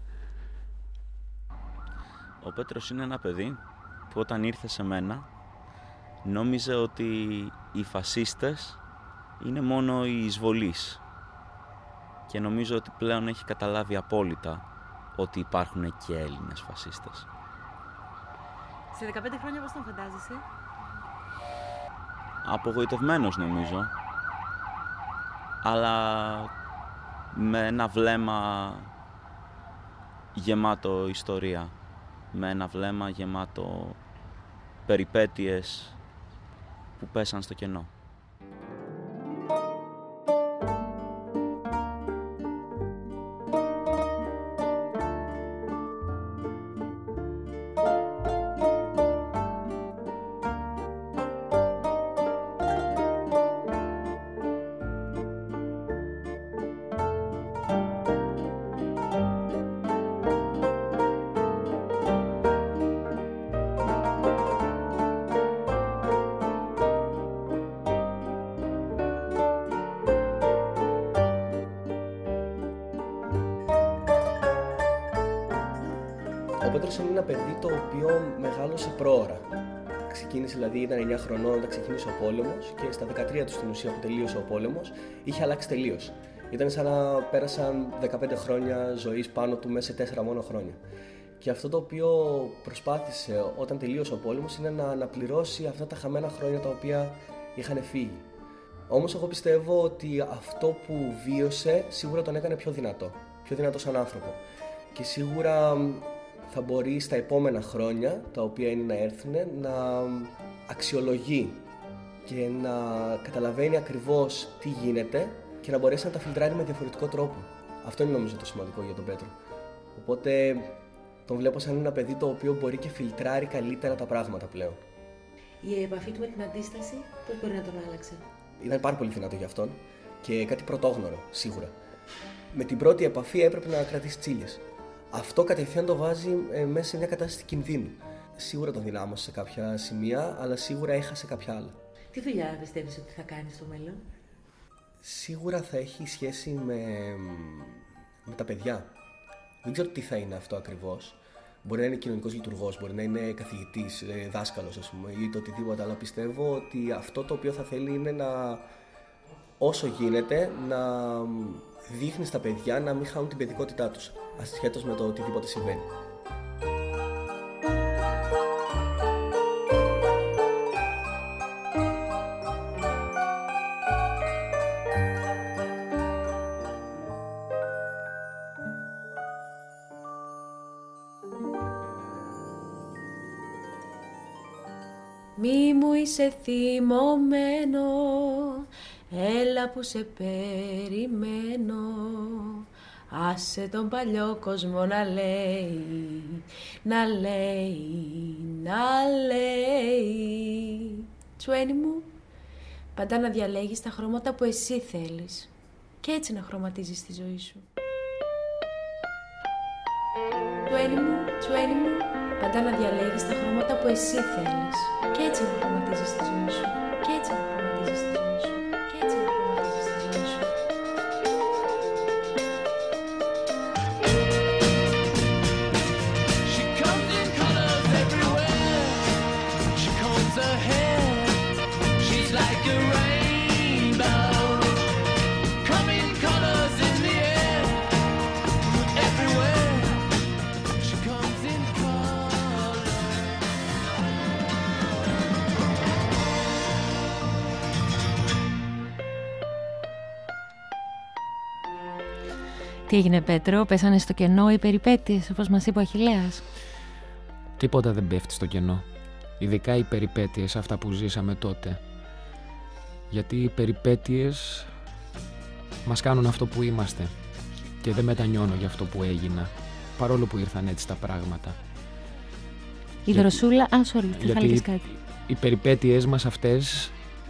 Ο Πέτρος είναι ένα παιδί που όταν ήρθε σε μένα νόμιζε ότι οι φασίστες είναι μόνο οι εισβολείς και νομίζω ότι πλέον έχει καταλάβει απόλυτα ότι υπάρχουν και Έλληνες φασίστες. Σε δεκαπέντε χρόνια πώς τον φαντάζεσαι? Απογοητευμένος νομίζω, αλλά με ένα βλέμμα γεμάτο ιστορία, με ένα βλέμμα γεμάτο περιπέτειες που πέσαν στο κενό. Ο Πέτρος είναι ένα παιδί το οποίο μεγάλωσε πρόωρα. Ξεκίνησε, δηλαδή ήταν εννιά χρονών όταν ξεκίνησε ο πόλεμος και στα δεκατρία του στην ουσία που τελείωσε ο πόλεμος είχε αλλάξει τελείως. Ήταν σαν να πέρασαν δεκαπέντε χρόνια ζωής πάνω του μέσα σε τέσσερα μόνο χρόνια. Και αυτό το οποίο προσπάθησε όταν τελείωσε ο πόλεμος είναι να αναπληρώσει αυτά τα χαμένα χρόνια τα οποία είχαν φύγει. Όμως εγώ πιστεύω ότι αυτό που βίωσε σίγουρα τον έκανε πιο δυνατό, πιο δυνατό σαν άνθρωπο. Και σίγουρα θα μπορεί στα επόμενα χρόνια, τα οποία είναι να έρθουν, να αξιολογεί και να καταλαβαίνει ακριβώς τι γίνεται και να μπορέσει να τα φιλτράρει με διαφορετικό τρόπο. Αυτό είναι νομίζω το σημαντικό για τον Πέτρο. Οπότε τον βλέπω σαν ένα παιδί το οποίο μπορεί και φιλτράρει καλύτερα τα πράγματα πλέον. Η επαφή του με την αντίσταση, πώς μπορεί να τον άλλαξε? Ήταν πάρα πολύ δυνατό για αυτόν και κάτι πρωτόγνωρο, σίγουρα. Με την πρώτη επαφή έπρεπε να κρατήσει τσίλιες. Αυτό κατευθείαν το βάζει ε, μέσα σε μια κατάσταση κινδύνου. Σίγουρα τον δυνάμωσε σε κάποια σημεία, αλλά σίγουρα έχασε κάποια άλλα. Τι δουλειά πιστεύεις ότι θα κάνει στο μέλλον? Σίγουρα θα έχει σχέση με, με τα παιδιά. Δεν ξέρω τι θα είναι αυτό ακριβώς. Μπορεί να είναι κοινωνικός λειτουργός, μπορεί να είναι καθηγητής, δάσκαλος, ας πούμε, ή το οτιδήποτε, αλλά πιστεύω ότι αυτό το οποίο θα θέλει είναι να, όσο γίνεται, να δείχνει στα παιδιά να μην χάνουν την παιδικότητά τους, ασχέτως με το οτιδήποτε συμβαίνει. Μη μου είσαι θυμωμένο, έλα που σε περιμένω. Άσε τον παλιό κόσμο να λέει, να λέει, να λέει. Τσουένι μου, πάντα να διαλέγεις τα χρώματα που εσύ θέλεις και έτσι να χρωματίζεις τη ζωή σου. Τσουένι μου, τσουένι μου, πάντα να διαλέγεις τα χρώματα που εσύ θέλεις και έτσι να χρωματίζεις τη ζωή σου. Και έτσι να χρωματίζεις τη ζωή σου. Και έτσι να χρωματίζεις τη ζωή σου. She comes in colors everywhere. She combs her hair. She's like a rainbow. Come in colors in the air. Everywhere. She comes in colors. Τι έγινε, Πέτρο, πέσανε στο κενό οι περιπέτειες, όπως μας είπε ο Αχιλλέας? Τίποτα δεν πέφτει στο κενό. Ειδικά οι περιπέτειες, αυτά που ζήσαμε τότε. Γιατί οι περιπέτειες μας κάνουν αυτό που είμαστε. Και δεν μετανιώνω για αυτό που έγινα, παρόλο που ήρθαν έτσι τα πράγματα. Η Για... Δροσούλα... Α, sorry, τι θα έλεγες κάτι. Οι περιπέτειές μας αυτές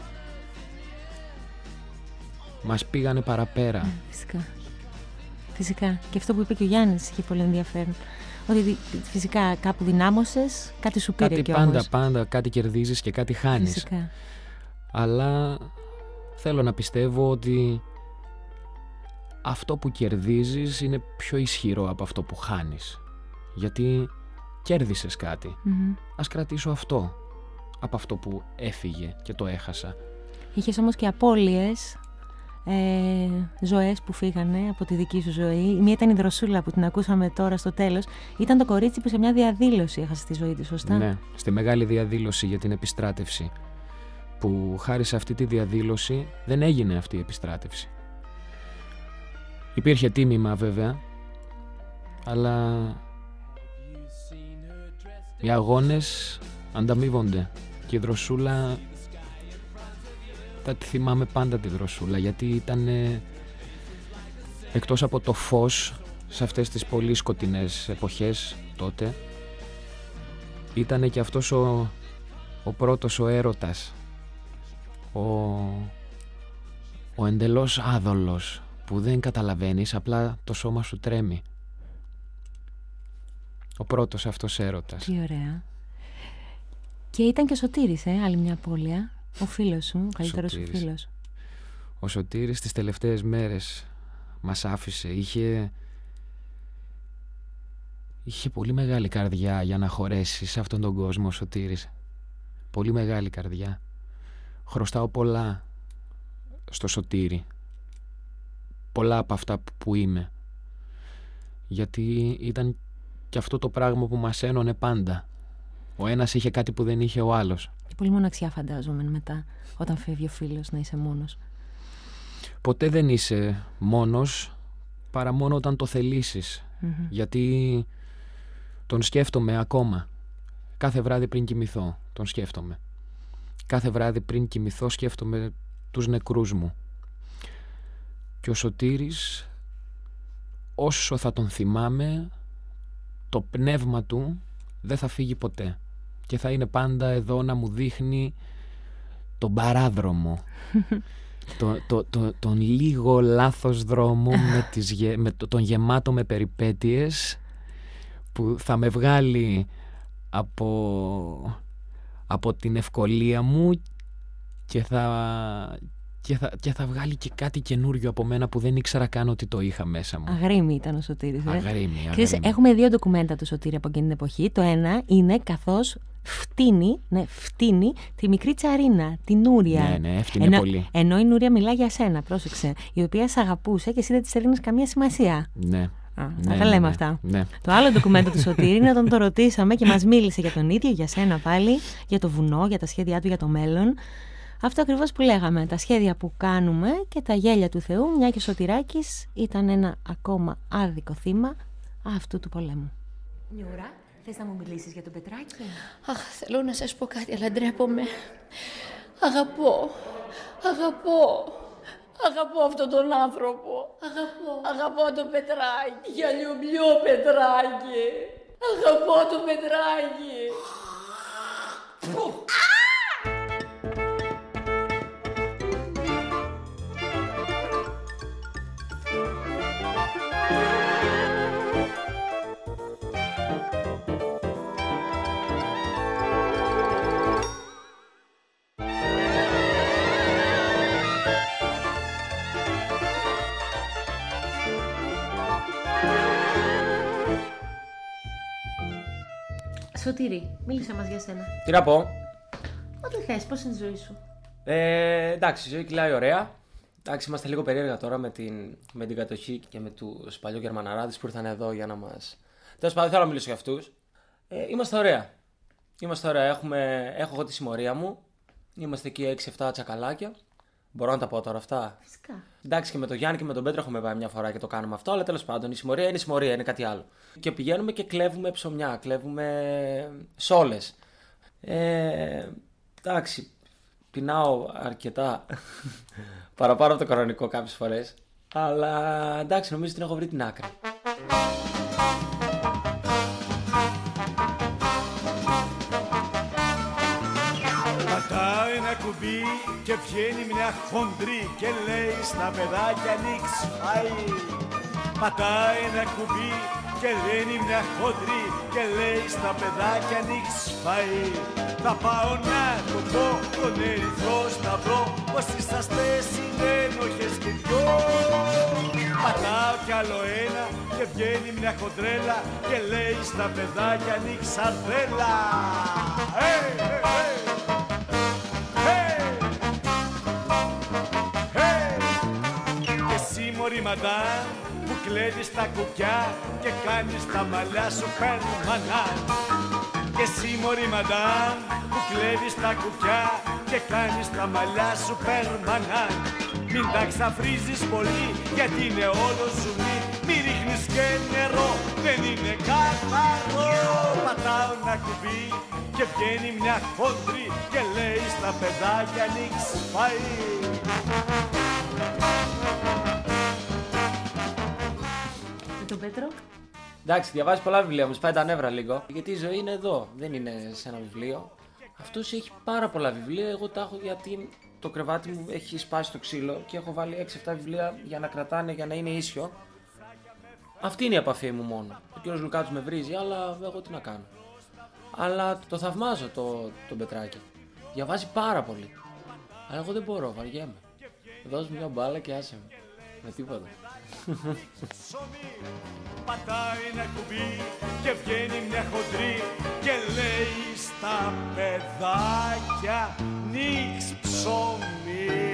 μας πήγανε παραπέρα. Φυσικά. Φυσικά. Και αυτό που είπε και ο Γιάννης είχε πολύ ενδιαφέρον. ότι φυσικά κάπου δυνάμωσες, κάτι σου πήρε κάτι κι πάντα, όμως. πάντα, κάτι κερδίζεις και κάτι χάνεις. Φυσικά. Αλλά θέλω να πιστεύω ότι αυτό που κερδίζεις είναι πιο ισχυρό από αυτό που χάνεις. Γιατί κέρδισες κάτι. Mm-hmm. Ας κρατήσω αυτό από αυτό που έφυγε και το έχασα. Είχες όμως και απώλειες, ε, ζωές που φύγανε από τη δική σου ζωή. Η μία ήταν η Δροσούλα που την ακούσαμε τώρα στο τέλος. Ήταν το κορίτσι που σε μια διαδήλωση έχασε τη ζωή της, σωστά? Ναι, στη μεγάλη διαδήλωση για την επιστράτευση. Που χάρη σε αυτή τη διαδήλωση δεν έγινε αυτή η επιστράτευση. Υπήρχε τίμημα βέβαια, αλλά οι αγώνες ανταμείβονται και η Δροσούλα, θα τη θυμάμαι πάντα τη Δροσούλα, γιατί ήταν εκτός από το φως σε αυτές τις πολύ σκοτεινές εποχές τότε, ήταν και αυτός ο, ο πρώτος ο έρωτας, ο, ο εντελώς άδολος που δεν καταλαβαίνεις, απλά το σώμα σου τρέμει. Ο πρώτος αυτός έρωτας. Τι ωραία. Και ήταν και ο Σωτήρης, ε, άλλη μια απώλεια. Ο φίλος σου, ο καλύτερος σου φίλος. Ο Σωτήρης τις τελευταίες μέρες μας άφησε. Είχε... Είχε πολύ μεγάλη καρδιά για να χωρέσει σε αυτόν τον κόσμο ο Σωτήρης. Πολύ μεγάλη καρδιά. Χρωστάω πολλά στο Σωτήρη. Πολλά από αυτά που είμαι. Γιατί ήταν και αυτό το πράγμα που μας ένωνε πάντα. Ο ένας είχε κάτι που δεν είχε ο άλλος. Και πολύ μοναξιά φαντάζομαι μετά, όταν φεύγει ο φίλος, να είσαι μόνος. Ποτέ δεν είσαι μόνος, παρά μόνο όταν το θελήσεις. Mm-hmm. Γιατί τον σκέφτομαι ακόμα. Κάθε βράδυ πριν κοιμηθώ, τον σκέφτομαι. Κάθε βράδυ πριν κοιμηθώ σκέφτομαι τους νεκρούς μου. Και ο Σωτήρης, όσο θα τον θυμάμαι, το πνεύμα του δεν θα φύγει ποτέ. Και θα είναι πάντα εδώ να μου δείχνει τον παράδρομο. το, το, το, τον λίγο λάθος δρόμο, με τις, με το, τον γεμάτο με περιπέτειες, που θα με βγάλει από, από την ευκολία μου και θα... Και θα, και θα βγάλει και κάτι καινούριο από μένα που δεν ήξερα καν ότι το είχα μέσα μου. Αγρίμη ήταν ο Σωτήρης. Αγρίμη, αγρίμη. Ξέρεις, έχουμε δύο ντοκουμέντα του Σωτήρη από εκείνη την εποχή. Το ένα είναι καθώς φτύνει, ναι, φτύνει τη μικρή Τσαρίνα, την Νούρια. Ναι, ναι, φτύνει ενώ, πολύ. Ενώ η Νούρια μιλά για σένα, πρόσεξε. Η οποία σε αγαπούσε και εσύ δεν της έδινες καμία σημασία. Ναι. Α, ναι, θα ναι, τα λέμε ναι, αυτά. Ναι. Το άλλο ντοκουμέντο του Σωτήρη είναι όταν το ρωτήσαμε και μας μίλησε για τον ίδιο, για σένα πάλι, για το βουνό, για τα σχέδιά του για το μέλλον. Αυτό ακριβώς που λέγαμε, τα σχέδια που κάνουμε και τα γέλια του Θεού, μια και ο Σωτηράκης ήταν ένα ακόμα άδικο θύμα αυτού του πολέμου. Νιούρα, θες να μου μιλήσεις για τον Πετράκη? Αχ, θέλω να σας πω κάτι, αλλά ντρέπομαι. Αγαπώ, αγαπώ, αγαπώ αυτόν τον άνθρωπο. Αγαπώ, αγαπώ τον Πετράκη. Για λιουμπλιό Πετράκη. Αγαπώ τον Πετράκη. Σωτήρη, μίλησε μας για σένα. Τι να πω. Ό,τι θες, πώς είναι η ζωή σου? Ε, εντάξει, η ζωή κυλάει ωραία. Εντάξει, είμαστε λίγο περίεργα τώρα με την, με την κατοχή και με τους παλιόγερμαναράδες που ήρθαν εδώ για να μας... Τέλος πάντων, θέλω να μιλήσω για αυτούς. Ε, είμαστε ωραία. Είμαστε ωραία. Έχουμε, έχω εγώ τη συμμορία μου. Είμαστε εκεί έξι εφτά τσακαλάκια. Μπορώ να τα πω τώρα αυτά. Φυσικά. Εντάξει, και με τον Γιάννη και με τον Πέτρο έχουμε πάει μια φορά και το κάνουμε αυτό, αλλά τέλος πάντων η συμμορία είναι συμμορία, είναι κάτι άλλο. Και πηγαίνουμε και κλέβουμε ψωμιά, κλέβουμε σόλες. Ε, εντάξει, πεινάω αρκετά παραπάνω από το κανονικό κάποιες φορές, αλλά εντάξει, νομίζω ότι την έχω βρει την άκρη. Πατάει ένα κουμπί και βγαίνει μια χοντρή και λέει στα παιδάκια νίξ φάει. Πατάει ένα κουμπί και λένε μια χοντρή και λέει στα παιδάκια ανοίξ φαΐ. Θα πάω να το πω τον ερυθρό σταυρό πως είσαστε συνένοχες και δυο. Πατάω κι άλλο ένα και βγαίνει μια χοντρέλα και λέει στα παιδάκια ανοίξ σαρδέλα. Hey, hey, hey. Hey. Hey. Και εσύ μωρή μαντάν που κλέβεις τα κουκιά και κάνεις τα μαλλιά σου περμανάν. Και εσύ μωρή μαντάν που κλέβεις τα κουκιά και κάνεις τα μαλλιά σου περμανάν. Μην τα ξαφρίζεις πολύ γιατί είναι όλο ζουμί. Μη ρίχνεις και νερό, δεν είναι καθαρό. Πατάω ένα κουμπί και βγαίνει μια χόντρη και λέει στα παιδάκια ανοίξ φαΐ. Και τον Πέτρο. Εντάξει, διαβάζει πολλά βιβλία, μου σπάει τα νεύρα λίγο. Γιατί η ζωή είναι εδώ, δεν είναι σε ένα βιβλίο. Αυτός έχει πάρα πολλά βιβλία. Εγώ τα έχω γιατί το κρεβάτι μου έχει σπάσει το ξύλο και έχω βάλει έξι εφτά βιβλία για να κρατάνε, για να είναι ίσιο. Αυτή είναι η επαφή μου μόνο. Ο κύριος Λουκάτος με βρίζει, αλλά εγώ τι να κάνω. Αλλά το θαυμάζω το, τον Πετράκη. Διαβάζει πάρα πολύ. Αλλά εγώ δεν μπορώ, βαριέμαι. Δώσ' μου μια μπάλα και άσε με. Με τίποτα. Πατάει ένα κουμπί και βγαίνει μια χοντρή και λέει στα παιδάκια νίξ ψωμί.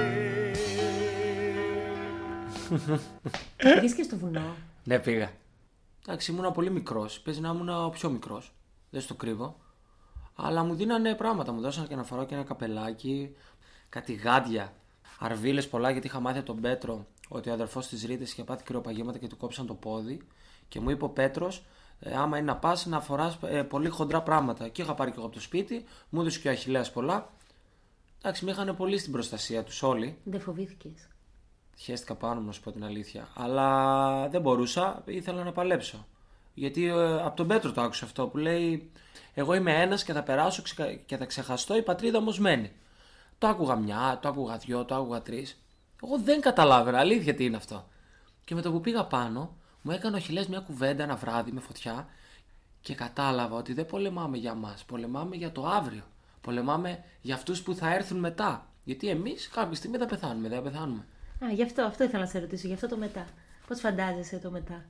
Πήγες και στο βουνό? Ναι, πήγα. Εντάξει, ήμουνα πολύ μικρός. Παίζει να ήμουν ο πιο μικρός. Δεν στο κρύβω. Αλλά μου δίνανε πράγματα. Μου δώσανε και να φοράω και ένα καπελάκι, κάτι γάντια, αρβίλες πολλά, γιατί είχα μάθει από τον Πέτρο ότι ο αδερφός της Ρίτας είχε πάθει κρυοπαγήματα και του κόψαν το πόδι. Και μου είπε ο Πέτρος, ε, άμα είναι να πας, να φοράς ε, πολύ χοντρά πράγματα. Και είχα πάρει και εγώ από το σπίτι, μου έδωσε και ο Αχιλλέας πολλά. Εντάξει, με είχαν πολύ στην προστασία τους όλοι. Δεν φοβήθηκες? Χαίστηκα πάνω μου, να σου πω την αλήθεια. Αλλά δεν μπορούσα, ήθελα να παλέψω. Γιατί ε, από τον Πέτρο το άκουσα αυτό που λέει: εγώ είμαι ένας και θα περάσω και θα ξεχαστώ, η πατρίδα όμως μένει. Το άκουγα μια, το άκουγα δυο, το άκουγα τρεις. Εγώ δεν καταλάβαινα, αλήθεια τι είναι αυτό. Και με το που πήγα πάνω, μου έκανε ο Αχιλλέας μια κουβέντα ένα βράδυ με φωτιά και κατάλαβα ότι δεν πολεμάμε για μας, πολεμάμε για το αύριο. Πολεμάμε για αυτούς που θα έρθουν μετά. Γιατί εμείς κάποια στιγμή θα πεθάνουμε, δεν θα πεθάνουμε. Α, γι' αυτό, αυτό ήθελα να σε ρωτήσω, γι' αυτό το μετά. Πώς φαντάζεσαι το μετά?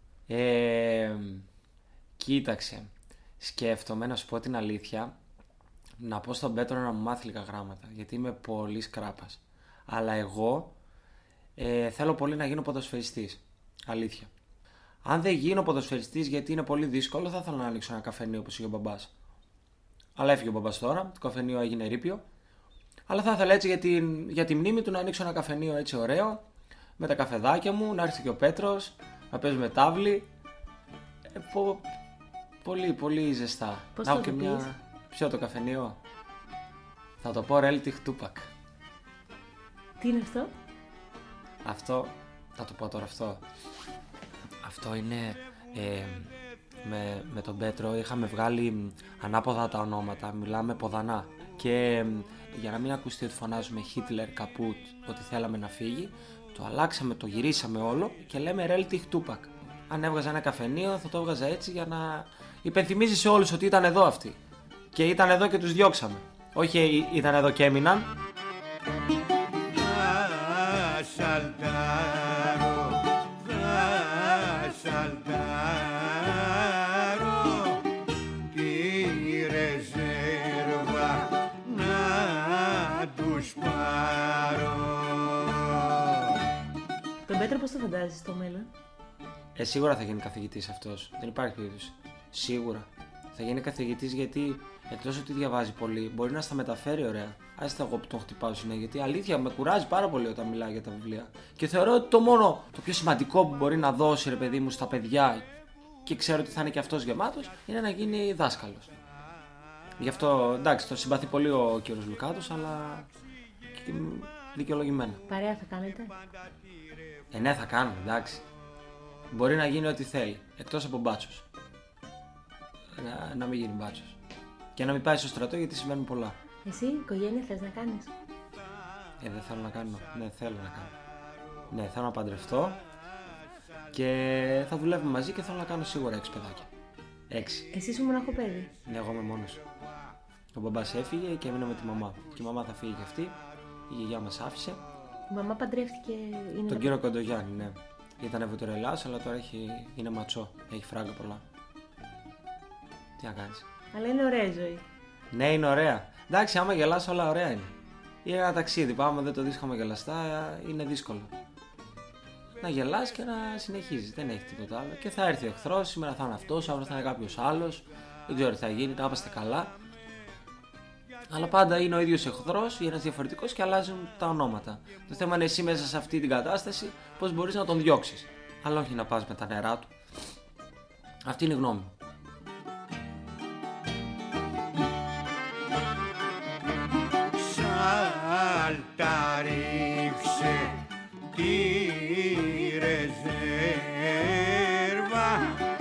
Ε, κοίταξε, σκέφτομαι να σου πω την αλήθεια, να πω στον Πέτρο να μου μάθει λίγα γράμματα, γιατί είμαι πολύ σκράπας. Αλλά εγώ ε, θέλω πολύ να γίνω ποδοσφαιριστής, αλήθεια. Αν δεν γίνω ποδοσφαιριστής γιατί είναι πολύ δύσκολο, θα ήθελα να ανοίξω ένα καφενείο όπως είχε ο μπαμπάς. Αλλά έφυγε ο μπαμπάς τώρα, το καφενείο έγινε ρήπιο. Αλλά θα ήθελα έτσι για τη, για τη μνήμη του να ανοίξω ένα καφενείο έτσι ωραίο, με τα καφεδάκια μου, να έρθει και ο Πέτρος, να παίζουμε τάβλη. Ε, πο, πολύ, πολύ ζεστά. Πώς να θα έχω και το μια... πεις? Ποιο το καφενείο? Θα το πω Ρέλτιχ Τούπακ. Τι είναι αυτό? Αυτό, θα το πω τώρα αυτό. Αυτό είναι, ε, με, με τον Πέτρο είχαμε βγάλει ανάποδα τα ονόματα, μιλάμε ποδανά. Και ε, για να μην ακουστεί ότι φωνάζουμε Χίτλερ, Καπούτ, ότι θέλαμε να φύγει, το αλλάξαμε, το γυρίσαμε όλο και λέμε Ρέλτιχ Τούπακ. Αν έβγαζα ένα καφενείο θα το έβγαζα έτσι για να υπενθυμίζει σε όλους ότι ήταν εδώ αυτοί. Και ήταν εδώ και τους διώξαμε. Όχι ήταν εδώ και έμειναν. Θα σαλτάρω, θα σαλτάρω τη ρεζέρβα να τους πάρω. Τον Πέτρο πώς το φαντάζεσαι στο μέλλον? Ε, σίγουρα θα γίνει καθηγητής αυτός. Δεν υπάρχει περίπτωση. Σίγουρα. Θα γίνει καθηγητής γιατί εκτός ότι διαβάζει πολύ, μπορεί να στα μεταφέρει ωραία. Άστε εγώ που τον χτυπάω συνέχεια, γιατί αλήθεια με κουράζει πάρα πολύ όταν μιλάει για τα βιβλία. Και θεωρώ ότι το μόνο, το πιο σημαντικό που μπορεί να δώσει ρε παιδί μου στα παιδιά, και ξέρω ότι θα είναι και αυτός γεμάτος, είναι να γίνει δάσκαλος. Γι' αυτό εντάξει, το συμπαθεί πολύ ο κύριος Λουκάτος, αλλά και δικαιολογημένα. Παρέα θα κάνετε? Ε, ναι, θα κάνουμε, εντάξει. Μπορεί να γίνει ό,τι θέλει, εκτός από μπάτσος. Να, να μην γίνει μπάτσος. Και να μην πάει στο στρατό γιατί συμβαίνουν πολλά. Εσύ, οικογένεια θες να κάνεις? Ε, δεν θέλω να κάνω. Ναι, θέλω να κάνω. Ναι, θέλω να παντρευτώ. Και θα δουλεύουμε μαζί και θέλω να κάνω σίγουρα έξι παιδάκια. Έξι. Εσύ είσαι μοναχό παιδί. Ναι, εγώ είμαι μόνος. Ο μπαμπάς έφυγε και έμεινα με τη μαμά. Και η μαμά θα φύγει και αυτή. Η γιαγιά μας άφησε. Η μαμά παντρεύτηκε. Είναι... Τον κύριο Κοντογιάννη, ναι. Ήταν Βοτορελάς, αλλά τώρα έχει... είναι ματσό. Έχει φράγκα πολλά. Τι να κάνεις. Αλλά είναι ωραία η ζωή. Ναι, είναι ωραία. Εντάξει, άμα γελάς, όλα ωραία είναι. Είναι ένα ταξίδι. Άμα δεν το δεις χαμογελαστά, είναι δύσκολο. Να γελάς και να συνεχίζεις. Δεν έχει τίποτα άλλο. Και θα έρθει ο εχθρός. Σήμερα θα είναι αυτός, αύριο θα είναι κάποιος άλλος. Δεν ξέρω τι θα γίνει. Να είμαστε καλά. Αλλά πάντα είναι ο ίδιος εχθρός ή ένας διαφορετικός και αλλάζουν τα ονόματα. Το θέμα είναι εσύ μέσα σε αυτή την κατάσταση πώς μπορείς να τον διώξεις. Αλλά όχι να πας με τα νερά του. Αυτή είναι η γνώμη μου. Σάλτα ρίξε τη ρεζέρβα,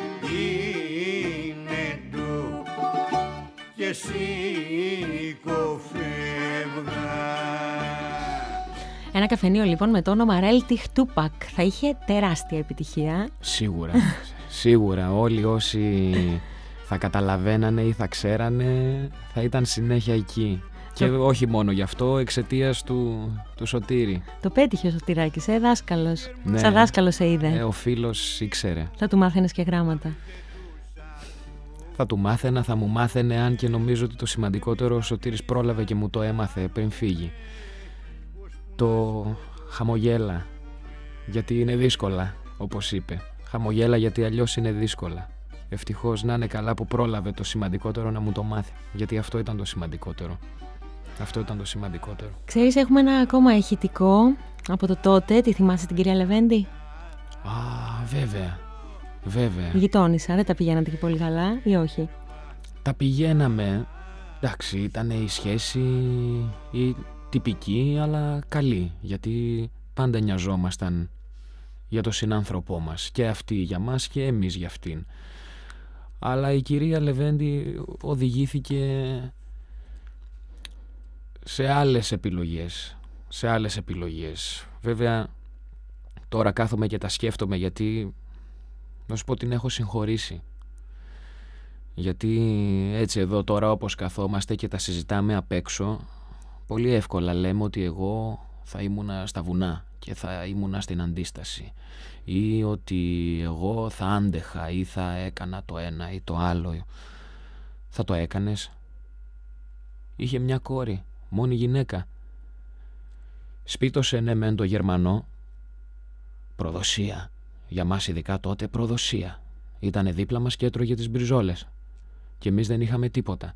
είναι του και σήκω φεύγα. Ένα καφενείο λοιπόν με το όνομα Reltich Tupac θα είχε τεράστια επιτυχία. Σίγουρα, σίγουρα όλοι όσοι θα καταλαβαίνανε ή θα ξέρανε θα ήταν συνέχεια εκεί. Και όχι μόνο γι' αυτό, εξαιτίας του, του Σωτήρη. Το πέτυχε ο Σωτηράκης, ε, δάσκαλος. Ναι. Σαν δάσκαλος σε είδε. Ε, ο φίλος ήξερε. Θα του μάθαινες και γράμματα. Θα του μάθαινα, θα μου μάθαινε, αν και νομίζω ότι το σημαντικότερο ο Σωτήρης πρόλαβε και μου το έμαθε πριν φύγει. Το χαμογέλα, γιατί είναι δύσκολα, όπως είπε. Χαμογέλα γιατί αλλιώς είναι δύσκολα. Ευτυχώς να είναι καλά που πρόλαβε το σημαντικότερο να μου το μάθει. Γιατί αυτό ήταν το σημαντικότερο. Αυτό ήταν το σημαντικότερο. Ξέρεις, έχουμε ένα ακόμα ηχητικό από το τότε. Τι θυμάσαι την κυρία Λεβέντη? Α, βέβαια. Βέβαια. Γειτόνισσα, δεν τα πηγαίνατε και πολύ καλά ή όχι? Τα πηγαίναμε. Εντάξει, ήταν η σχέση η τυπική αλλά καλή. Γιατί πάντα νοιαζόμασταν για τον συνάνθρωπό μας. Και αυτή για μας και εμείς για αυτήν. Αλλά η κυρία Λεβέντη οδηγήθηκε σε άλλες επιλογές. Σε άλλες επιλογές. Βέβαια, τώρα κάθομαι και τα σκέφτομαι γιατί, να σου πω, την έχω συγχωρήσει. Γιατί έτσι εδώ τώρα όπως καθόμαστε και τα συζητάμε απ' έξω, πολύ εύκολα λέμε ότι εγώ θα ήμουνα στα βουνά και θα ήμουνα στην αντίσταση. Ή ότι εγώ θα άντεχα ή θα έκανα το ένα ή το άλλο. Θα το έκανες? Είχε μια κόρη, μόνη γυναίκα. Σπίτωσε ναι μεν το Γερμανό. Προδοσία. Για μας ειδικά τότε προδοσία. Ήτανε δίπλα μας και έτρωγε τις μπριζόλες. Και εμείς δεν είχαμε τίποτα.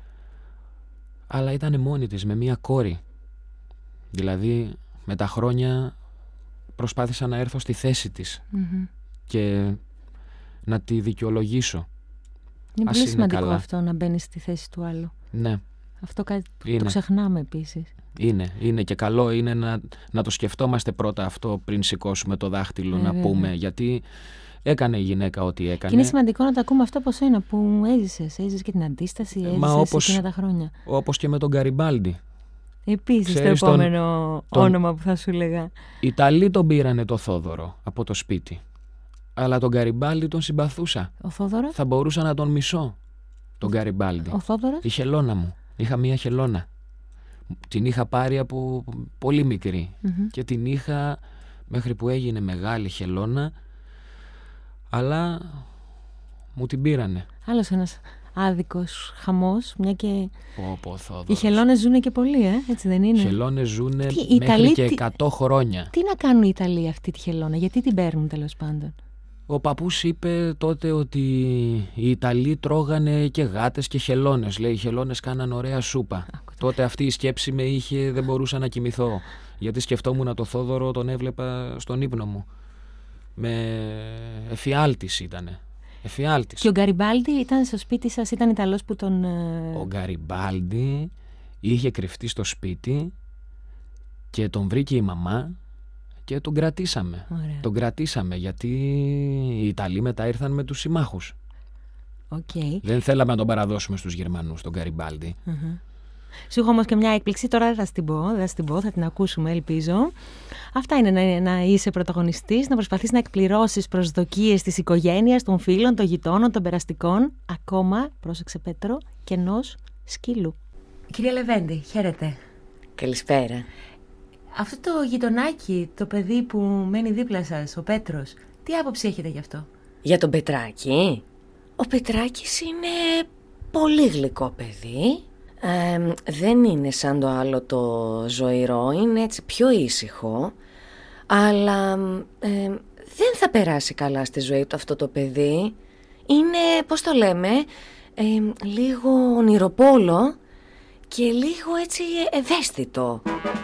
Αλλά ήτανε μόνη της με μια κόρη. Δηλαδή με τα χρόνια προσπάθησα να έρθω στη θέση της mm-hmm. και να τη δικαιολογήσω. Είναι πολύ σημαντικό καλά. Αυτό να μπαίνει στη θέση του άλλου. Ναι. Αυτό κάτι που το ξεχνάμε επίσης. Είναι, είναι και καλό είναι να, να το σκεφτόμαστε πρώτα αυτό πριν σηκώσουμε το δάχτυλο, ε, να βέβαια. πούμε, γιατί έκανε η γυναίκα ό,τι έκανε. Και είναι σημαντικό να τα ακούμε αυτό από σένα που έζησες, έζησες και την αντίσταση, έζησες Μα όπως, εκείνα τα χρόνια. Όπως και με τον Γκαριμπάλντι. Επίσης το επόμενο τον, όνομα τον... που θα σου λέγα. Οι Ιταλοί τον πήρανε το Θόδωρο από το σπίτι. Αλλά τον Γκαριμπάλντι τον συμπαθούσα. Ο Θόδωρος? Θα μπορούσα να τον μισώ τον Γκαριμπάλντι. Ο Θόδωρος? Η χελώνα μου. Είχα μία χελώνα. Την είχα πάρει από πολύ μικρή. Mm-hmm. Και την είχα μέχρι που έγινε μεγάλη χελώνα. Αλλά μου την πήρανε. Άλλος ένας άδικος χαμός, μια και πω, πω, οι χελώνες ζουνε και πολύ, ε? Έτσι δεν είναι? Οι χελώνες ζουνε τι, μέχρι Ιταλοί, και εκατό τι, χρόνια. Τι να κάνουν οι Ιταλοί αυτή τη χελώνα, γιατί την παίρνουν τέλος πάντων? Ο παππούς είπε τότε ότι οι Ιταλοί τρώγανε και γάτες και χελώνες. Λέει, οι χελώνες κάναν ωραία σούπα. Α, τότε αυτή η σκέψη με είχε, δεν μπορούσα να κοιμηθώ. Γιατί σκεφτόμουν το Θόδωρο, τον έβλεπα στον ύπνο μου. Με εφιάλτης ήτανε. Εφιάλτης. Και ο Γκαριμπάλντι ήταν στο σπίτι σας, ήταν Ιταλός που τον... Ο Γκαριμπάλντι είχε κρυφτεί στο σπίτι και τον βρήκε η μαμά και τον κρατήσαμε. Ωραία. Τον κρατήσαμε γιατί οι Ιταλοί μετά ήρθαν με τους συμμάχους. Okay. Δεν θέλαμε να τον παραδώσουμε στους Γερμανούς, τον Γκαριμπάλντι. Uh-huh. Σου έχω όμως και μια έκπληξη, τώρα δεν θα την πω, δεν θα την πω, θα την ακούσουμε, ελπίζω. Αυτά είναι να, να είσαι πρωταγωνιστής, να προσπαθείς να εκπληρώσεις προσδοκίες της οικογένειας, των φίλων, των γειτόνων, των περαστικών, ακόμα, πρόσεξε Πέτρο, και ενός σκύλου. Κυρία Λεβέντη, χαίρετε. Καλησπέρα. Αυτό το γειτονάκι, το παιδί που μένει δίπλα σας, ο Πέτρος, τι άποψη έχετε γι' αυτό? Για τον Πετράκη? Ο Πετράκης είναι πολύ γλυκό παιδί. Ε, δεν είναι σαν το άλλο το ζωηρό, είναι έτσι πιο ήσυχο. Αλλά ε, δεν θα περάσει καλά στη ζωή του αυτό το παιδί. Είναι, πώς το λέμε, ε, λίγο ονειροπόλο και λίγο έτσι ευαίσθητο.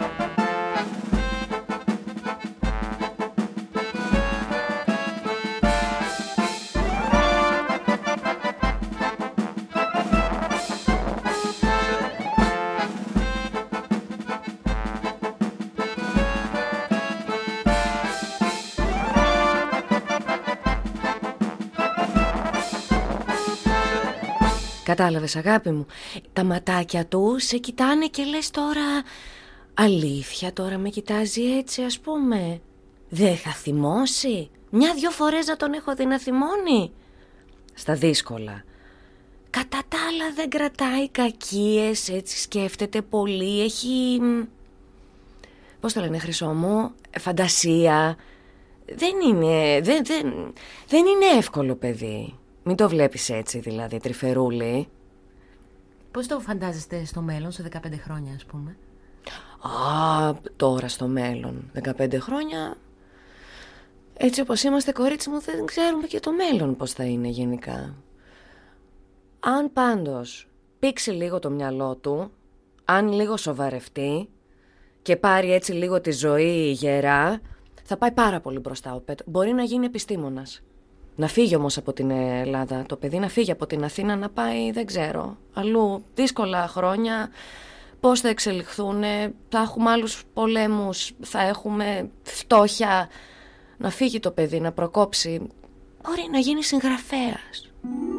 Κατάλαβες αγάπη μου, τα ματάκια του σε κοιτάνε και λες τώρα, αλήθεια τώρα με κοιτάζει έτσι ας πούμε? Δεν θα θυμώσει? Μια-δυο φορές να τον έχω δει να θυμώνει? Στα δύσκολα. Κατά τα άλλα δεν κρατάει κακίες, έτσι σκέφτεται πολύ, έχει... Πώς το λένε χρυσό μου, φαντασία. Δεν είναι, δεν, δεν, δεν είναι εύκολο παιδί. Μην το βλέπεις έτσι δηλαδή, τρυφερούλη. Πώς το φαντάζεστε στο μέλλον, σε δεκαπέντε χρόνια ας πούμε? Α, τώρα στο μέλλον, δεκαπέντε χρόνια. Έτσι όπως είμαστε κορίτσι μου, δεν ξέρουμε και το μέλλον πώς θα είναι γενικά. Αν πάντως πήξει λίγο το μυαλό του, αν λίγο σοβαρευτεί και πάρει έτσι λίγο τη ζωή γερά, θα πάει πάρα πολύ μπροστά ο Πέτρο. Μπορεί να γίνει επιστήμονας. Να φύγει όμως από την Ελλάδα το παιδί, να φύγει από την Αθήνα, να πάει, δεν ξέρω, αλλού. Δύσκολα χρόνια, πώς θα εξελιχθούν, θα έχουμε άλλους πολέμους, θα έχουμε φτώχεια. Να φύγει το παιδί, να προκόψει. Μπορεί να γίνει συγγραφέας.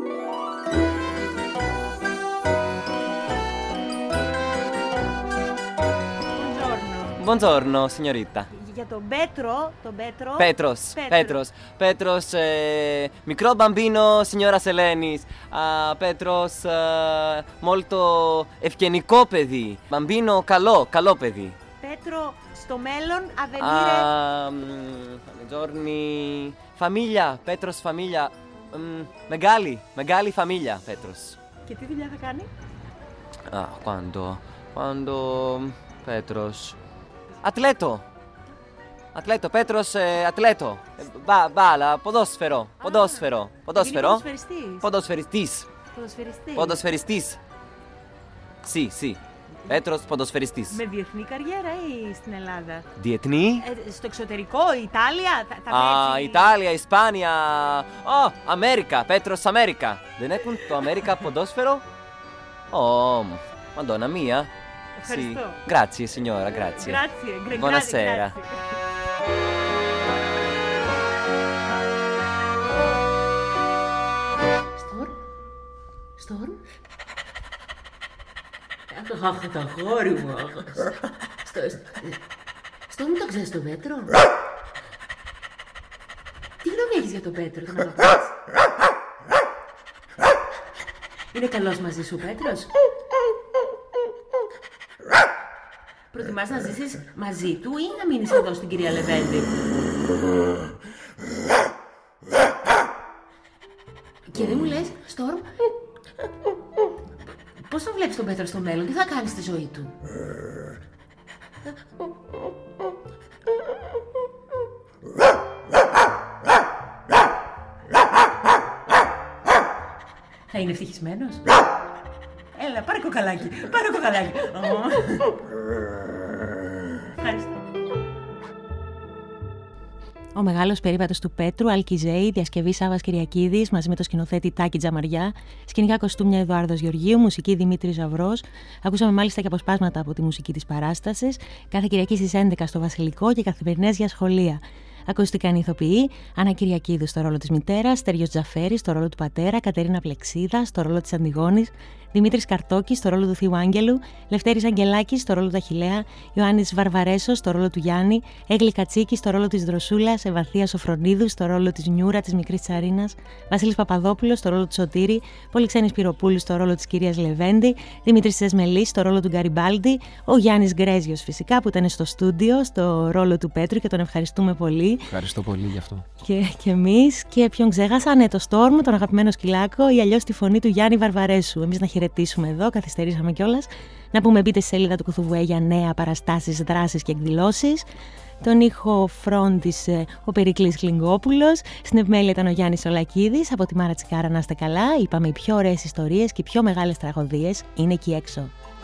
Buongiorno, signorita. Για τον Πέτρο, τον Πέτρο... Πέτρος, Πέτρος, Πέτρος, ε, μικρό μπαμπίνο, signora Σελένης. Α, Πέτρος, ε, molto ευκαινικό παιδί. Μπαμπίνο, καλό, καλό παιδί. Πέτρο, στο μέλλον, avvenire... Giorni... Φαμίλια, Πέτρος, φαμίλια. Μεγάλη, μεγάλη φαμίλια, Πέτρος. Και τι δουλειά θα κάνει? Α, quando, quando... Πέτρος... Ατλέτο. Ατλέτο, Πέτρος, ε, ατλέτο. Μπα, μπάλα, ποδόσφαιρο, ποδόσφαιρο, ποδόσφαιρο. Ποδοσφαιριστής. Ποδοσφαιριστής. Ποδοσφαιριστής. Ποδοσφαιριστής. Σι, σι. Πέτρος, ποδοσφαιριστής. Με διεθνή καριέρα ή στην Ελλάδα? Διεθνή. Ε, στο εξωτερικό, Ιταλία, θα, θα Α, πέσει... Ιταλία, Ισπάνια. Ω, Αμέρικα, Πέτρος, Αμέρικα. Δεν έχουν το Αμέρικα ποδόσφαιρο? Ω, Μαντώνα μία. Ευχαριστώ. Sì. Grazie signora, grazie. Grazie, Buonasera. Στορ, Στορ. Αχ, το αγόρι μου. Στορ, μην το ξέρεις τον Πέτρο? Τι γνώμη έχεις για τον Πέτρο, τον αγαπάς? Είναι καλός μαζί σου ο Πέτρος? Προτιμάς να ζήσεις μαζί του ή να μείνεις εδώ στην κυρία Λεβέντη? Και δεν μου λες, Στορμ, πώς τον βλέπεις τον Πέτρο στο μέλλον, τι θα κάνεις στη ζωή του? Θα είναι ευτυχισμένος? Έλα, πάρε κοκαλάκι, πάρε κοκαλάκι. Ευχαριστώ. Ο μεγάλος περίπατος του Πέτρου, Αλκιζέη, διασκευή Σάββας Κυριακίδης μαζί με το σκηνοθέτη Τάκη Τζαμαριά, σκηνικά κοστούμια Εδουάρδος Γεωργίου, μουσική Δημήτρης Ζαυρός. Ακούσαμε μάλιστα και αποσπάσματα από τη μουσική της παράστασης. Κάθε Κυριακή στις έντεκα στο Βασιλικό και καθημερινές για σχολεία. Ακούστηκαν οι ηθοποιοί Άννα Κυριακίδου στο ρόλο της μητέρας, Στέργιος Τζαφέρης στο ρόλο του πατέρα, Κατερίνα Πλεξίδα στο ρόλο της Αντιγόνης, Δημήτρης Καρτόκης στο ρόλο του Θείου Άγγελου, Λευτέρης Αγγελάκης στο ρόλο του Αχιλλέα, Ιωάννης Βαρβαρέσος στο ρόλο του Γιάννη, Έγλη Κατσίκη στο ρόλο της Δροσούλας, Ευαθία Σοφρονίδου στο ρόλο της Νιούρα, της μικρής Τσαρίνας, Βασίλης Παπαδόπουλος στο ρόλο του Σωτήρη, Πολυξένης Πυροπούλου στο ρόλο της κυρίας Λεβέντη, Δημήτρης Θεσμελής στο ρόλο του Γκαριμπάλντι, ο Γιάννης Γκρέζιος φυσικά που ήταν στο στούντιο στο ρόλο του Πέτρου και τον ευχαριστούμε πολύ. Ευχαριστώ πολύ γι' αυτό. Και, και εμείς. Και ποιον ξέχασα, ναι, το Storm, τον αγαπημένο σκυλάκο, ή αλλιώς τη φωνή του Γιάννη Βαρβαρέσου. Εμείς να χαιρετήσουμε εδώ, καθυστερήσαμε κιόλας. Να πούμε μπείτε στη σελίδα του Κουθουβουέ για νέα παραστάσεις, δράσεις και εκδηλώσεις. Τον ήχο φρόντισε ο Περικλής Κλιγκόπουλος. Στην επιμέλεια ήταν ο Γιάννης Ολακίδης. Από τη Μάρα Τσικάρα να είστε καλά. Είπαμε οι πιο ωραίες ιστορίες και οι πιο μεγάλες τραγωδίες είναι εκεί έξω.